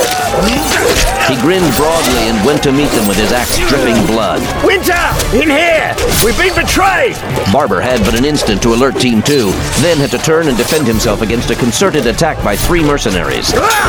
He grinned broadly and went to meet them with his axe dripping blood. Winter! In here! We've been betrayed! Barber had but an instant to alert Team Two, then had to turn and defend himself against a concerted attack by three mercenaries.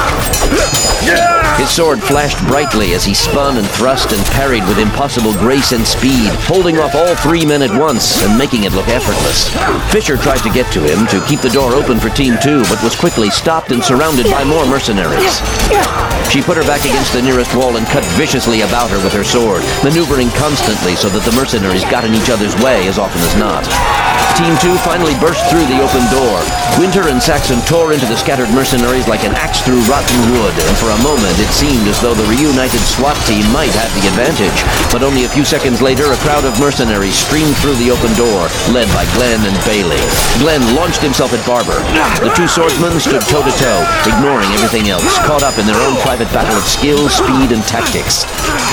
His sword flashed brightly as he spun and thrust and parried with impossible grace and speed, holding off all three men at once and making it look effortless. Fisher tried to get to him to keep the door open for Team Two, but was quickly stopped and surrounded by more mercenaries. She put her back against the nearest wall and cut viciously about her with her sword, maneuvering constantly so that the mercenaries got in each other's way as often as not. Team Two finally burst through the open door. Winter and Saxon tore into the scattered mercenaries like an axe through rotten wood, and for a moment it seemed as though the reunited SWAT team might have the advantage. But only a few seconds later, a crowd of mercenaries streamed through the open door, led by Glenn and Bailey. Glenn launched himself at Barber. The two swordsmen stood toe-to-toe, ignoring everything else, caught up in their own private battle of skill, speed, and tactics.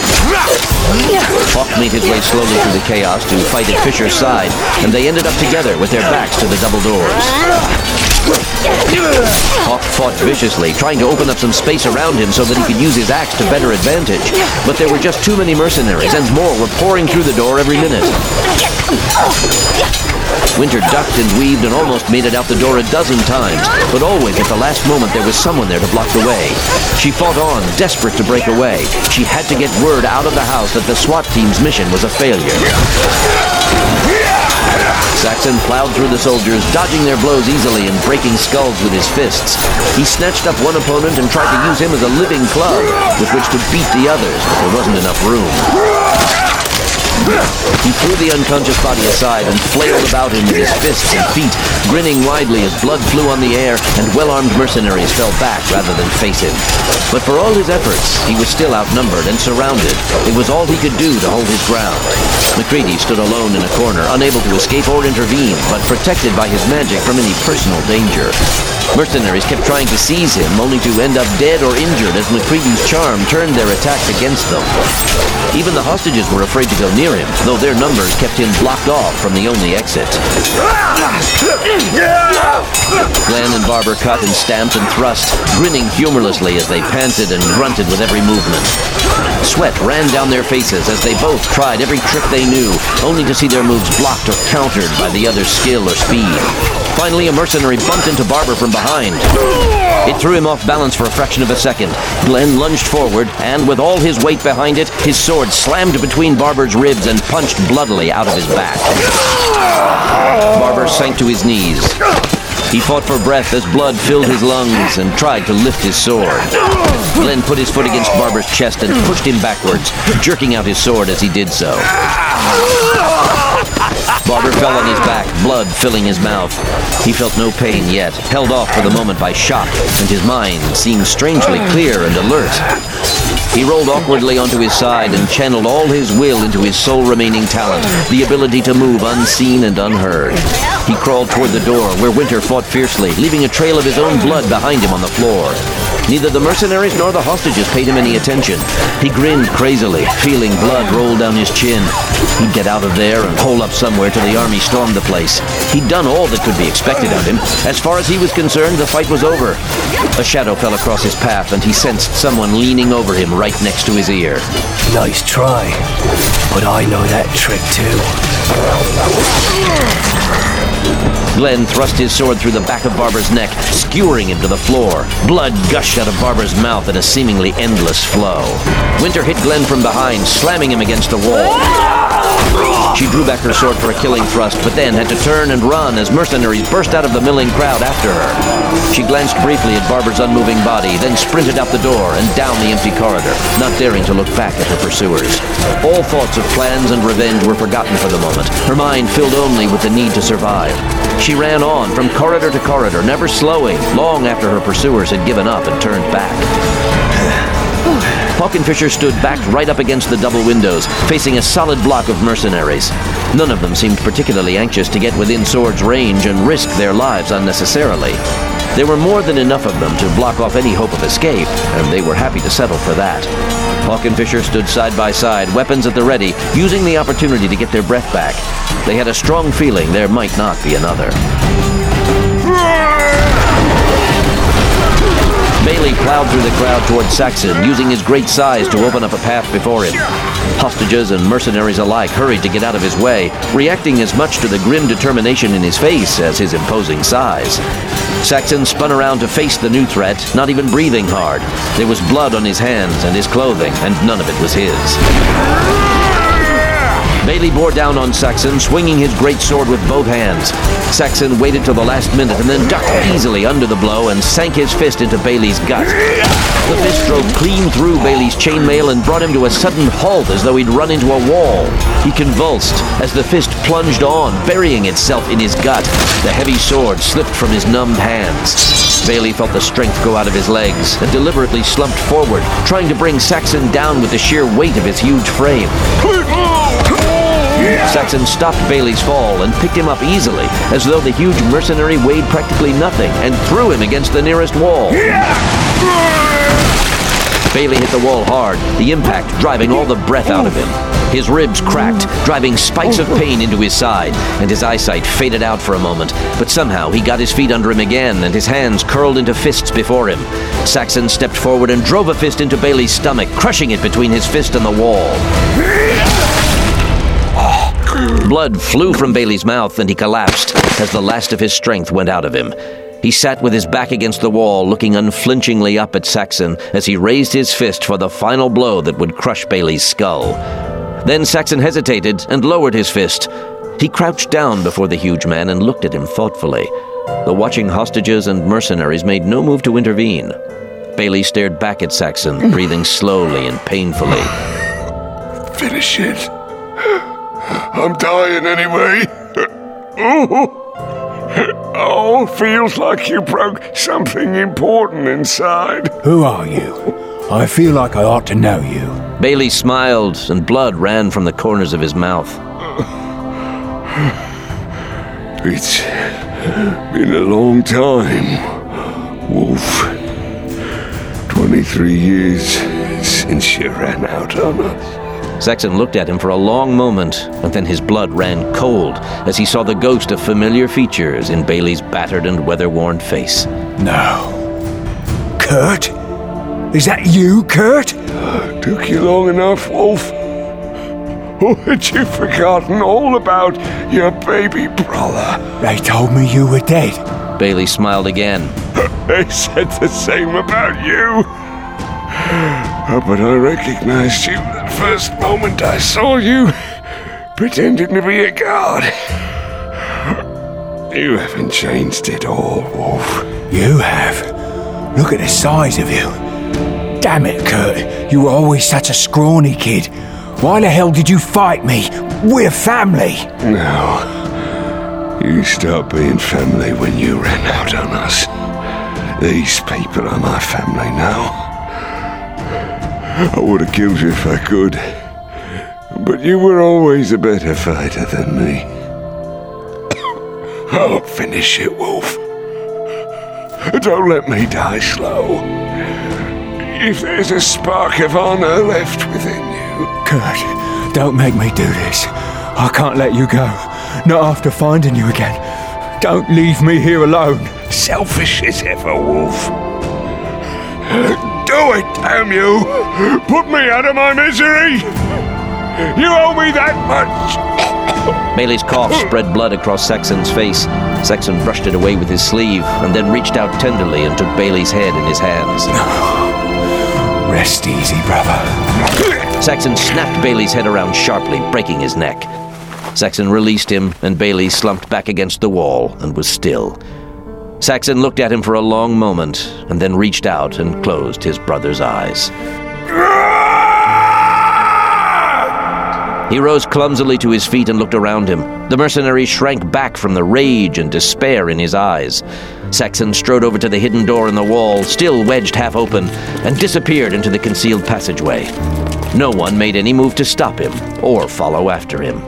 Hawk made his way slowly through the chaos to fight at Fisher's side, and they ended up together with their backs to the double doors. Hawk fought viciously, trying to open up some space around him so that he could use his axe to better advantage. But there were just too many mercenaries, and more were pouring through the door every minute. Winter ducked and weaved and almost made it out the door a dozen times, but always at the last moment there was someone there to block the way. She fought on, desperate to break away. She had to get word out of the house that the SWAT team's mission was a failure. Saxon plowed through the soldiers, dodging their blows easily and breaking skulls with his fists. He snatched up one opponent and tried to use him as a living club with which to beat the others, but there wasn't enough room. He threw the unconscious body aside and flailed about him with his fists and feet, grinning widely as blood flew on the air and well-armed mercenaries fell back rather than face him. But for all his efforts, he was still outnumbered and surrounded. It was all he could do to hold his ground. Macready stood alone in a corner, unable to escape or intervene, but protected by his magic from any personal danger. Mercenaries kept trying to seize him, only to end up dead or injured as Macready's charm turned their attacks against them. Even the hostages were afraid to go near him, though their numbers kept him blocked off from the only exit. Glenn and Barber cut and stamped and thrust, grinning humorlessly as they panted and grunted with every movement. Sweat ran down their faces as they both tried every trick they knew, only to see their moves blocked or countered by the other's skill or speed. Finally, a mercenary bumped into Barber from behind. It threw him off balance for a fraction of a second. Glenn lunged forward, and with all his weight behind it, his sword slammed between Barber's ribs and punched bloodily out of his back. Barber almost sank to his knees. He fought for breath as blood filled his lungs and tried to lift his sword. Glenn put his foot against Barber's chest and pushed him backwards, jerking out his sword as he did so. Barber fell on his back, blood filling his mouth. He felt no pain yet, held off for the moment by shock, and his mind seemed strangely clear and alert. He rolled awkwardly onto his side and channeled all his will into his sole remaining talent, the ability to move unseen and unheard. He crawled toward the door, where Winter fought fiercely, leaving a trail of his own blood behind him on the floor. Neither the mercenaries nor the hostages paid him any attention. He grinned crazily, feeling blood roll down his chin. He'd get out of there and hole up somewhere till the army stormed the place. He'd done all that could be expected of him. As far as he was concerned, the fight was over. A shadow fell across his path, and he sensed someone leaning over him right next to his ear. Nice try, but I know that trick too. Glenn thrust his sword through the back of Barber's neck, skewering him to the floor. Blood gushed out of Barber's mouth in a seemingly endless flow. Winter hit Glenn from behind, slamming him against the wall. She drew back her sword for a killing thrust, but then had to turn and run as mercenaries burst out of the milling crowd after her. She glanced briefly at Barber's unmoving body, then sprinted out the door and down the empty corridor, not daring to look back at her pursuers. All thoughts of plans and revenge were forgotten for the moment, her mind filled only with the need to survive. She ran on, from corridor to corridor, never slowing, long after her pursuers had given up and turned back. Hawk and Fisher stood backed right up against the double windows, facing a solid block of mercenaries. None of them seemed particularly anxious to get within sword's range and risk their lives unnecessarily. There were more than enough of them to block off any hope of escape, and they were happy to settle for that. Hawk and Fisher stood side by side, weapons at the ready, using the opportunity to get their breath back. They had a strong feeling there might not be another. Bailey plowed through the crowd toward Saxon, using his great size to open up a path before him. Hostages and mercenaries alike hurried to get out of his way, reacting as much to the grim determination in his face as his imposing size. Saxon spun around to face the new threat, not even breathing hard. There was blood on his hands and his clothing, and none of it was his. Bailey bore down on Saxon, swinging his great sword with both hands. Saxon waited till the last minute and then ducked easily under the blow and sank his fist into Bailey's gut. The fist drove clean through Bailey's chainmail and brought him to a sudden halt as though he'd run into a wall. He convulsed as the fist plunged on, burying itself in his gut. The heavy sword slipped from his numbed hands. Bailey felt the strength go out of his legs and deliberately slumped forward, trying to bring Saxon down with the sheer weight of his huge frame. Saxon stopped Bailey's fall and picked him up easily, as though the huge mercenary weighed practically nothing, and threw him against the nearest wall. Bailey hit the wall hard, the impact driving all the breath out of him. His ribs cracked, driving spikes of pain into his side, and his eyesight faded out for a moment, but somehow he got his feet under him again, and his hands curled into fists before him. Saxon stepped forward and drove a fist into Bailey's stomach, crushing it between his fist and the wall. Blood flew from Bailey's mouth, and he collapsed as the last of his strength went out of him. He sat with his back against the wall, looking unflinchingly up at Saxon as he raised his fist for the final blow that would crush Bailey's skull. Then Saxon hesitated and lowered his fist. He crouched down before the huge man and looked at him thoughtfully. The watching hostages and mercenaries made no move to intervene. Bailey stared back at Saxon, breathing slowly and painfully. Finish it. I'm dying anyway. Oh. Oh, feels like you broke something important inside. Who are you? I feel like I ought to know you. Bailey smiled, and blood ran from the corners of his mouth. It's been a long time, Wolf. Twenty-three years since you ran out on us. Saxon looked at him for a long moment, and then his blood ran cold as he saw the ghost of familiar features in Bailey's battered and weather-worn face. No. Kurt? Is that you, Kurt? Took you long enough, Wolf. Or had you forgotten all about your baby brother? They told me you were dead. Bailey smiled again. They said the same about you. Oh, but I recognized you the first moment I saw you, pretending to be a guard. You haven't changed at all, Wolf. You have. Look at the size of you. Damn it, Kurt. You were always such a scrawny kid. Why the hell did you fight me? We're family. No. You stopped being family when you ran out on us. These people are my family now. I would have killed you if I could. But you were always a better fighter than me. I'll finish it, Wolf. Don't let me die slow. If there's a spark of honor left within you. Kurt, don't make me do this. I can't let you go. Not after finding you again. Don't leave me here alone. Selfish as ever, Wolf. Do it, damn you! Put me out of my misery! You owe me that much! Bailey's cough spread blood across Saxon's face. Saxon brushed it away with his sleeve, and then reached out tenderly and took Bailey's head in his hands. Rest easy, brother. Saxon snapped Bailey's head around sharply, breaking his neck. Saxon released him, and Bailey slumped back against the wall and was still. Saxon looked at him for a long moment, and then reached out and closed his brother's eyes. He rose clumsily to his feet and looked around him. The mercenary shrank back from the rage and despair in his eyes. Saxon strode over to the hidden door in the wall, still wedged half open, and disappeared into the concealed passageway. No one made any move to stop him or follow after him.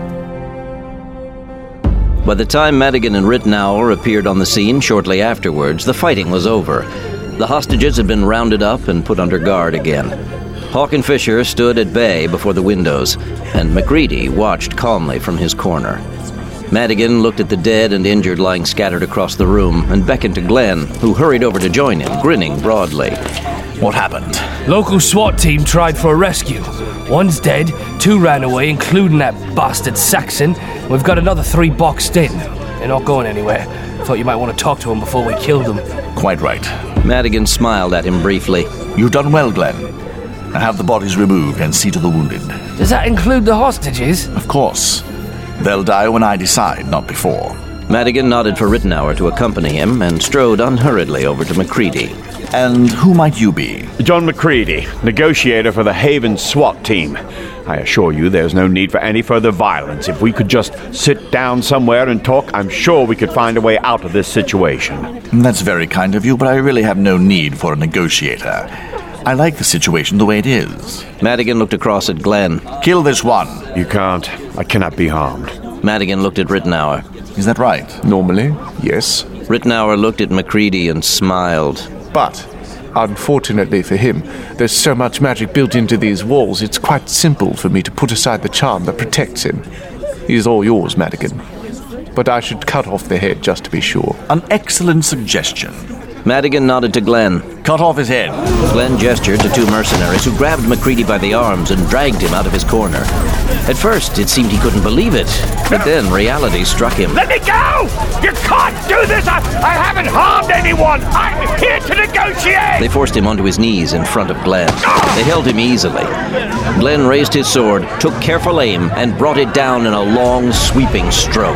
By the time Madigan and Rittenauer appeared on the scene shortly afterwards, the fighting was over. The hostages had been rounded up and put under guard again. Hawk and Fisher stood at bay before the windows, and Macready watched calmly from his corner. Madigan looked at the dead and injured lying scattered across the room and beckoned to Glenn, who hurried over to join him, grinning broadly. What happened? Local SWAT team tried for a rescue. One's dead, two ran away, including that bastard Saxon. We've got another three boxed in. They're not going anywhere. Thought you might want to talk to them before we killed them. Quite right. Madigan smiled at him briefly. You've done well, Glenn. Now have the bodies removed and see to the wounded. Does that include the hostages? Of course. They'll die when I decide, not before. Madigan nodded for Rittenauer to accompany him and strode unhurriedly over to Macready. And who might you be? John Macready, negotiator for the Haven SWAT team. I assure you there's no need for any further violence. If we could just sit down somewhere and talk, I'm sure we could find a way out of this situation. That's very kind of you, but I really have no need for a negotiator. I like the situation the way it is. Madigan looked across at Glenn. Kill this one. You can't. I cannot be harmed. Madigan looked at Rittenauer. Is that right? Normally, yes. Rittenauer looked at Macready and smiled. But, unfortunately for him, there's so much magic built into these walls, it's quite simple for me to put aside the charm that protects him. He's all yours, Madigan. But I should cut off the head just to be sure. An excellent suggestion. Madigan nodded to Glenn. Cut off his head. Glenn gestured to two mercenaries who grabbed Macready by the arms and dragged him out of his corner. At first, it seemed he couldn't believe it, but then reality struck him. Let me go! You can't do this! I, I haven't harmed anyone! I'm here to negotiate! They forced him onto his knees in front of Glenn. They held him easily. Glenn raised his sword, took careful aim, and brought it down in a long, sweeping stroke.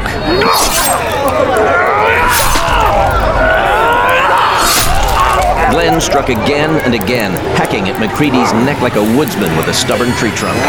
Glenn struck again and again, hacking at Macready's neck like a woodsman with a stubborn tree trunk.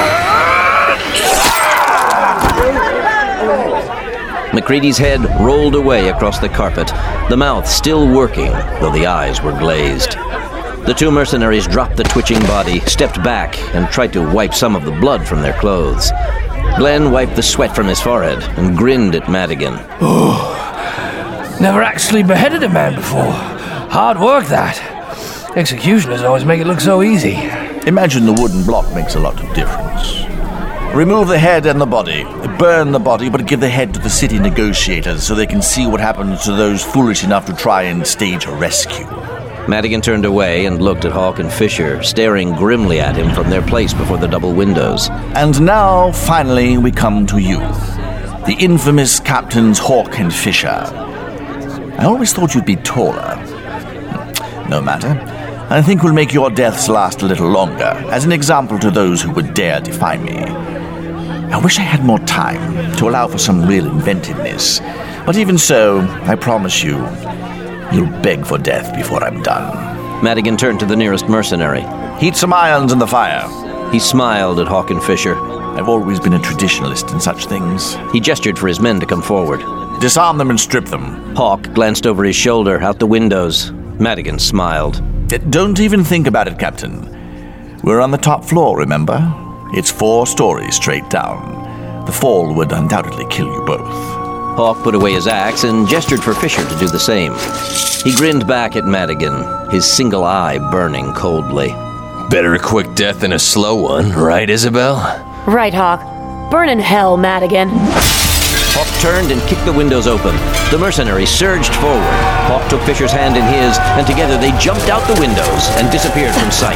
Macready's head rolled away across the carpet, the mouth still working, though the eyes were glazed. The two mercenaries dropped the twitching body, stepped back, and tried to wipe some of the blood from their clothes. Glenn wiped the sweat from his forehead and grinned at Madigan. Oh, never actually beheaded a man before. Hard work, that. Executioners always make it look so easy. Imagine the wooden block makes a lot of difference. Remove the head and the body. Burn the body, but give the head to the city negotiators so they can see what happens to those foolish enough to try and stage a rescue. Madigan turned away and looked at Hawk and Fisher, staring grimly at him from their place before the double windows. And now, finally, we come to you. The infamous Captains Hawk and Fisher. I always thought you'd be taller. No matter. I think we'll make your deaths last a little longer, as an example to those who would dare defy me. I wish I had more time to allow for some real inventiveness, But even so, I promise you, you'll beg for death before I'm done. Madigan turned to the nearest mercenary. Heat some irons in the fire. He smiled at Hawk and Fisher. I've always been a traditionalist in such things. He gestured for his men to come forward. Disarm them and strip them. Hawk glanced over his shoulder, out the windows. Madigan smiled. Don't even think about it, Captain. We're on the top floor, remember? It's four stories straight down. The fall would undoubtedly kill you both. Hawk put away his axe and gestured for Fisher to do the same. He grinned back at Madigan, his single eye burning coldly. Better a quick death than a slow one, right, Isabel? Right, Hawk. Burn in hell, Madigan. Hawk turned and kicked the windows open. The mercenary surged forward. Hawk took Fisher's hand in his, and together they jumped out the windows and disappeared from sight.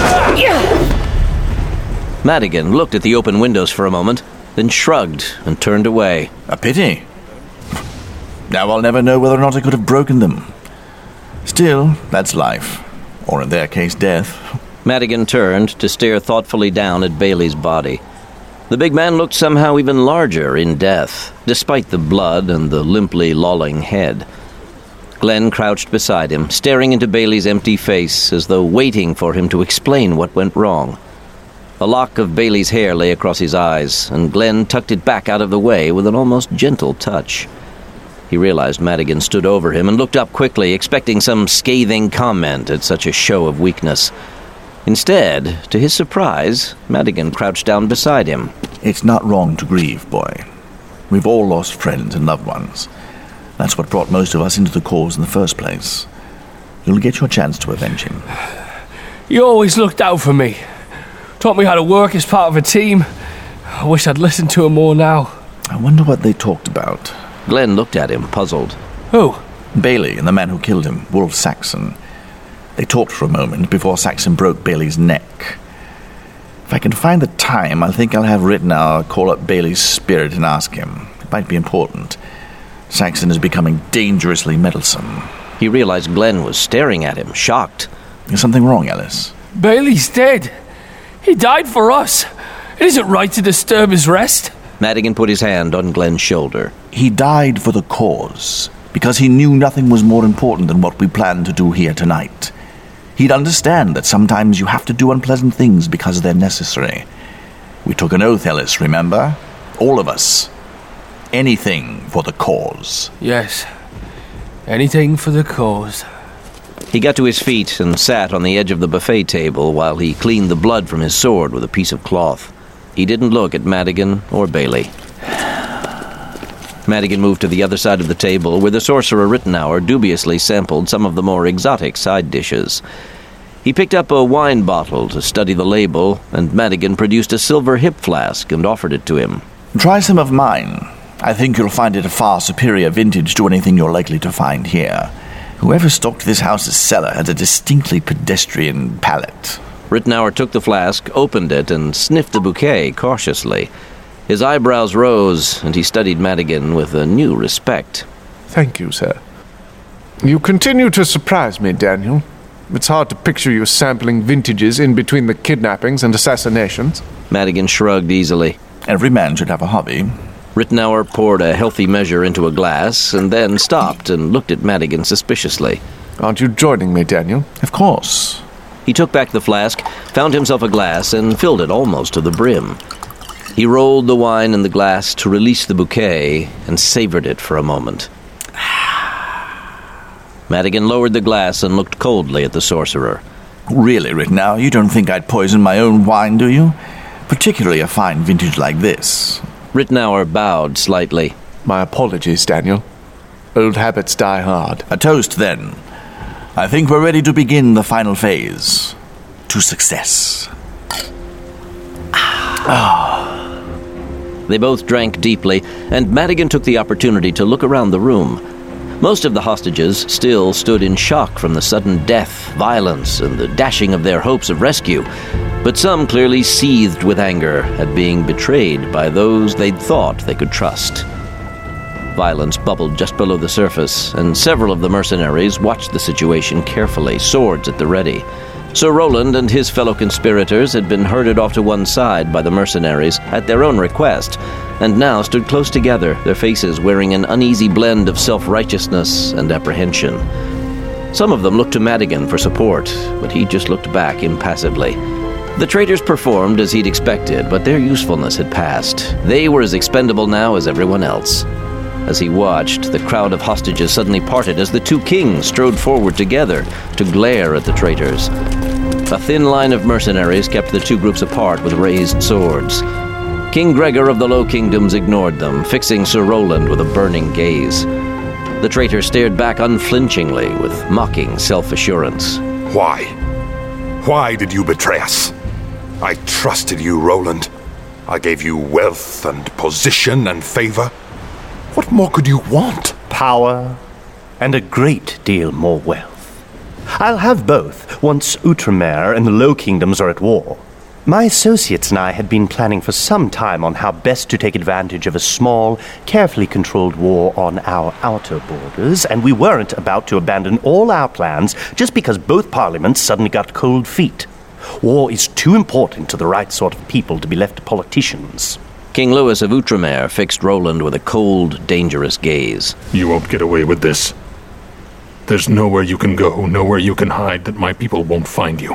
Madigan looked at the open windows for a moment, then shrugged and turned away. A pity. Now I'll never know whether or not I could have broken them. Still, that's life. Or in their case, death. Madigan turned to stare thoughtfully down at Bailey's body. The big man looked somehow even larger in death, despite the blood and the limply lolling head. Glenn crouched beside him, staring into Bailey's empty face as though waiting for him to explain what went wrong. A lock of Bailey's hair lay across his eyes, and Glenn tucked it back out of the way with an almost gentle touch. He realized Madigan stood over him and looked up quickly, expecting some scathing comment at such a show of weakness. Instead, to his surprise, Madigan crouched down beside him. It's not wrong to grieve, boy. We've all lost friends and loved ones. That's what brought most of us into the cause in the first place. You'll get your chance to avenge him. You always looked out for me. Taught me how to work as part of a team. I wish I'd listened to him more now. I wonder what they talked about. Glenn looked at him, puzzled. Who? Bailey and the man who killed him, Wolf Saxon. They talked for a moment before Saxon broke Bailey's neck. If I can find the time, I think I'll have Rittenauer call up Bailey's spirit and ask him. It might be important. Saxon is becoming dangerously meddlesome. He realized Glenn was staring at him, shocked. Is something wrong, Ellis? Bailey's dead. He died for us. It isn't right to disturb his rest. Madigan put his hand on Glenn's shoulder. He died for the cause, because he knew nothing was more important than what we planned to do here tonight. He'd understand that sometimes you have to do unpleasant things because they're necessary. We took an oath, Ellis, remember? All of us. Anything for the cause. Yes. Anything for the cause. He got to his feet and sat on the edge of the buffet table while he cleaned the blood from his sword with a piece of cloth. He didn't look at Madigan or Bailey. Madigan moved to the other side of the table, where the sorcerer Rittenauer dubiously sampled some of the more exotic side dishes. He picked up a wine bottle to study the label, and Madigan produced a silver hip flask and offered it to him. Try some of mine. I think you'll find it a far superior vintage to anything you're likely to find here. Whoever stocked this house's cellar had a distinctly pedestrian palate. Rittenauer took the flask, opened it, and sniffed the bouquet cautiously. His eyebrows rose, and he studied Madigan with a new respect. Thank you, sir. You continue to surprise me, Daniel. It's hard to picture you sampling vintages in between the kidnappings and assassinations. Madigan shrugged easily. Every man should have a hobby. Rittenauer poured a healthy measure into a glass, and then stopped and looked at Madigan suspiciously. Aren't you joining me, Daniel? Of course. He took back the flask, found himself a glass, and filled it almost to the brim. He rolled the wine in the glass to release the bouquet and savored it for a moment. Madigan lowered the glass and looked coldly at the sorcerer. Really, Rittenauer, you don't think I'd poison my own wine, do you? Particularly a fine vintage like this. Rittenauer bowed slightly. My apologies, Daniel. Old habits die hard. A toast, then. I think we're ready to begin the final phase. To success. Ah. They both drank deeply, and Madigan took the opportunity to look around the room. Most of the hostages still stood in shock from the sudden death, violence, and the dashing of their hopes of rescue, but some clearly seethed with anger at being betrayed by those they'd thought they could trust. Violence bubbled just below the surface, and several of the mercenaries watched the situation carefully, swords at the ready. Sir Roland and his fellow conspirators had been herded off to one side by the mercenaries at their own request, and now stood close together, their faces wearing an uneasy blend of self-righteousness and apprehension. Some of them looked to Madigan for support, but he just looked back impassively. The traitors performed as he'd expected, but their usefulness had passed. They were as expendable now as everyone else. As he watched, the crowd of hostages suddenly parted as the two kings strode forward together to glare at the traitors. A thin line of mercenaries kept the two groups apart with raised swords. King Gregor of the Low Kingdoms ignored them, fixing Sir Roland with a burning gaze. The traitor stared back unflinchingly with mocking self-assurance. Why? Why did you betray us? I trusted you, Roland. I gave you wealth and position and favor. What more could you want? Power, and a great deal more wealth. I'll have both, once Outremer and the Low Kingdoms are at war. My associates and I had been planning for some time on how best to take advantage of a small, carefully controlled war on our outer borders, and we weren't about to abandon all our plans just because both parliaments suddenly got cold feet. War is too important to the right sort of people to be left to politicians. King Louis of Outremer fixed Roland with a cold, dangerous gaze. You won't get away with this. There's nowhere you can go, nowhere you can hide that my people won't find you.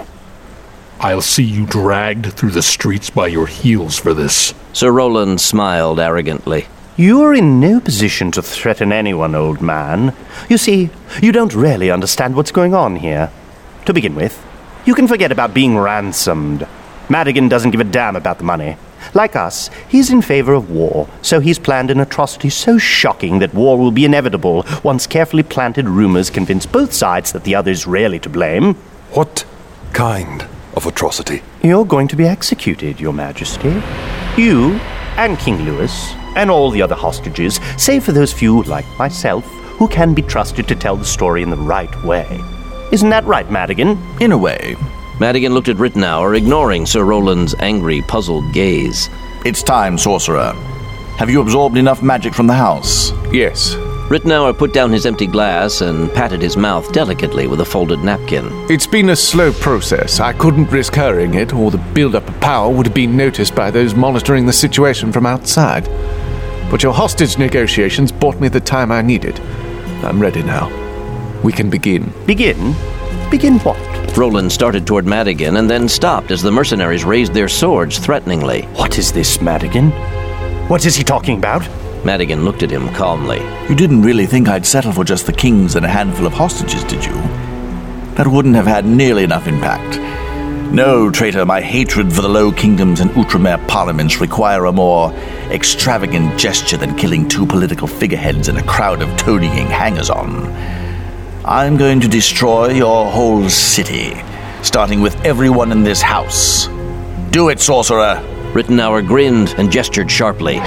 I'll see you dragged through the streets by your heels for this. Sir Roland smiled arrogantly. You are in no position to threaten anyone, old man. You see, you don't really understand what's going on here. To begin with, you can forget about being ransomed. Madigan doesn't give a damn about the money. Like us, he's in favor of war, so he's planned an atrocity so shocking that war will be inevitable once carefully planted rumors convince both sides that the other's really to blame. What kind of atrocity? You're going to be executed, Your Majesty. You, and King Louis, and all the other hostages, save for those few, like myself, who can be trusted to tell the story in the right way. Isn't that right, Madigan? In a way. Madigan looked at Rittenauer, ignoring Sir Roland's angry, puzzled gaze. It's time, sorcerer. Have you absorbed enough magic from the house? Yes. Rittenauer put down his empty glass and patted his mouth delicately with a folded napkin. It's been a slow process. I couldn't risk hurrying it, or the build-up of power would have been noticed by those monitoring the situation from outside. But your hostage negotiations bought me the time I needed. I'm ready now. We can begin. Begin? Begin what? Roland started toward Madigan and then stopped as the mercenaries raised their swords threateningly. What is this, Madigan? What is he talking about? Madigan looked at him calmly. You didn't really think I'd settle for just the kings and a handful of hostages, did you? That wouldn't have had nearly enough impact. No, traitor, my hatred for the Low Kingdoms and Outremer parliaments require a more extravagant gesture than killing two political figureheads and a crowd of toadying hangers-on. I'm going to destroy your whole city, starting with everyone in this house. Do it, sorcerer! Rittenauer grinned and gestured sharply.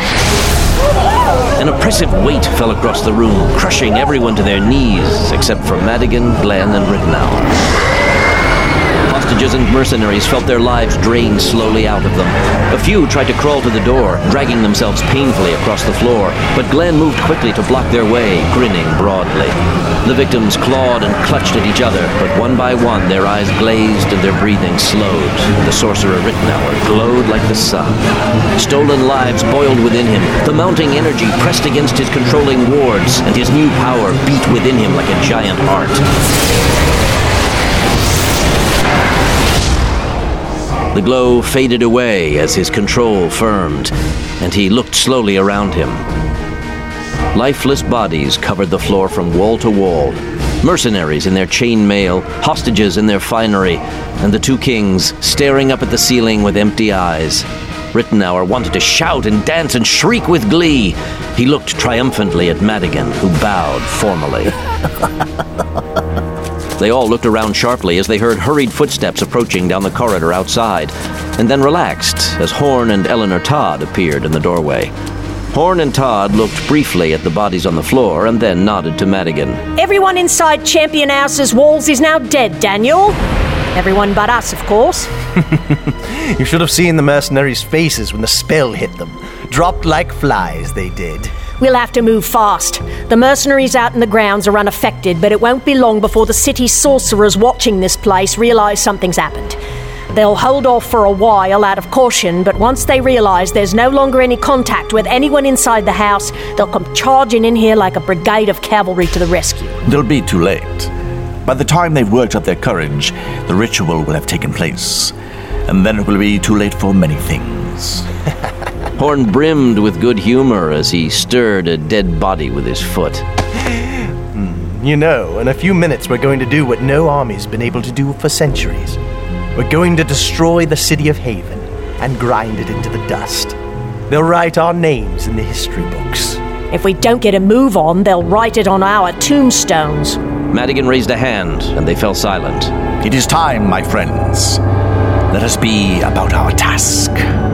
An oppressive weight fell across the room, crushing everyone to their knees, except for Madigan, Glenn, and Rittenauer. Hostages and mercenaries felt their lives drained slowly out of them. A few tried to crawl to the door, dragging themselves painfully across the floor, but Glenn moved quickly to block their way, grinning broadly. The victims clawed and clutched at each other, but one by one their eyes glazed and their breathing slowed. The sorcerer Rittenauer glowed like the sun. Stolen lives boiled within him. The mounting energy pressed against his controlling wards, and his new power beat within him like a giant heart. The glow faded away as his control firmed, and he looked slowly around him. Lifeless bodies covered the floor from wall to wall. Mercenaries in their chainmail, hostages in their finery, and the two kings staring up at the ceiling with empty eyes. Rittenauer wanted to shout and dance and shriek with glee. He looked triumphantly at Madigan, who bowed formally. They all looked around sharply as they heard hurried footsteps approaching down the corridor outside, and then relaxed as Horn and Eleanor Todd appeared in the doorway. Horn and Todd looked briefly at the bodies on the floor and then nodded to Madigan. Everyone inside Champion House's walls is now dead, Daniel. Everyone but us, of course. You should have seen the mercenaries' faces when the spell hit them. Dropped like flies, they did. We'll have to move fast. The mercenaries out in the grounds are unaffected, but it won't be long before the city sorcerers watching this place realise something's happened. They'll hold off for a while out of caution, but once they realise there's no longer any contact with anyone inside the house, they'll come charging in here like a brigade of cavalry to the rescue. They'll be too late. By the time they've worked up their courage, the ritual will have taken place, and then it will be too late for many things. Horn brimmed with good humor as he stirred a dead body with his foot. You know, in a few minutes we're going to do what no army's been able to do for centuries. We're going to destroy the city of Haven and grind it into the dust. They'll write our names in the history books. If we don't get a move on, they'll write it on our tombstones. Madigan raised a hand, and they fell silent. It is time, my friends. Let us be about our task.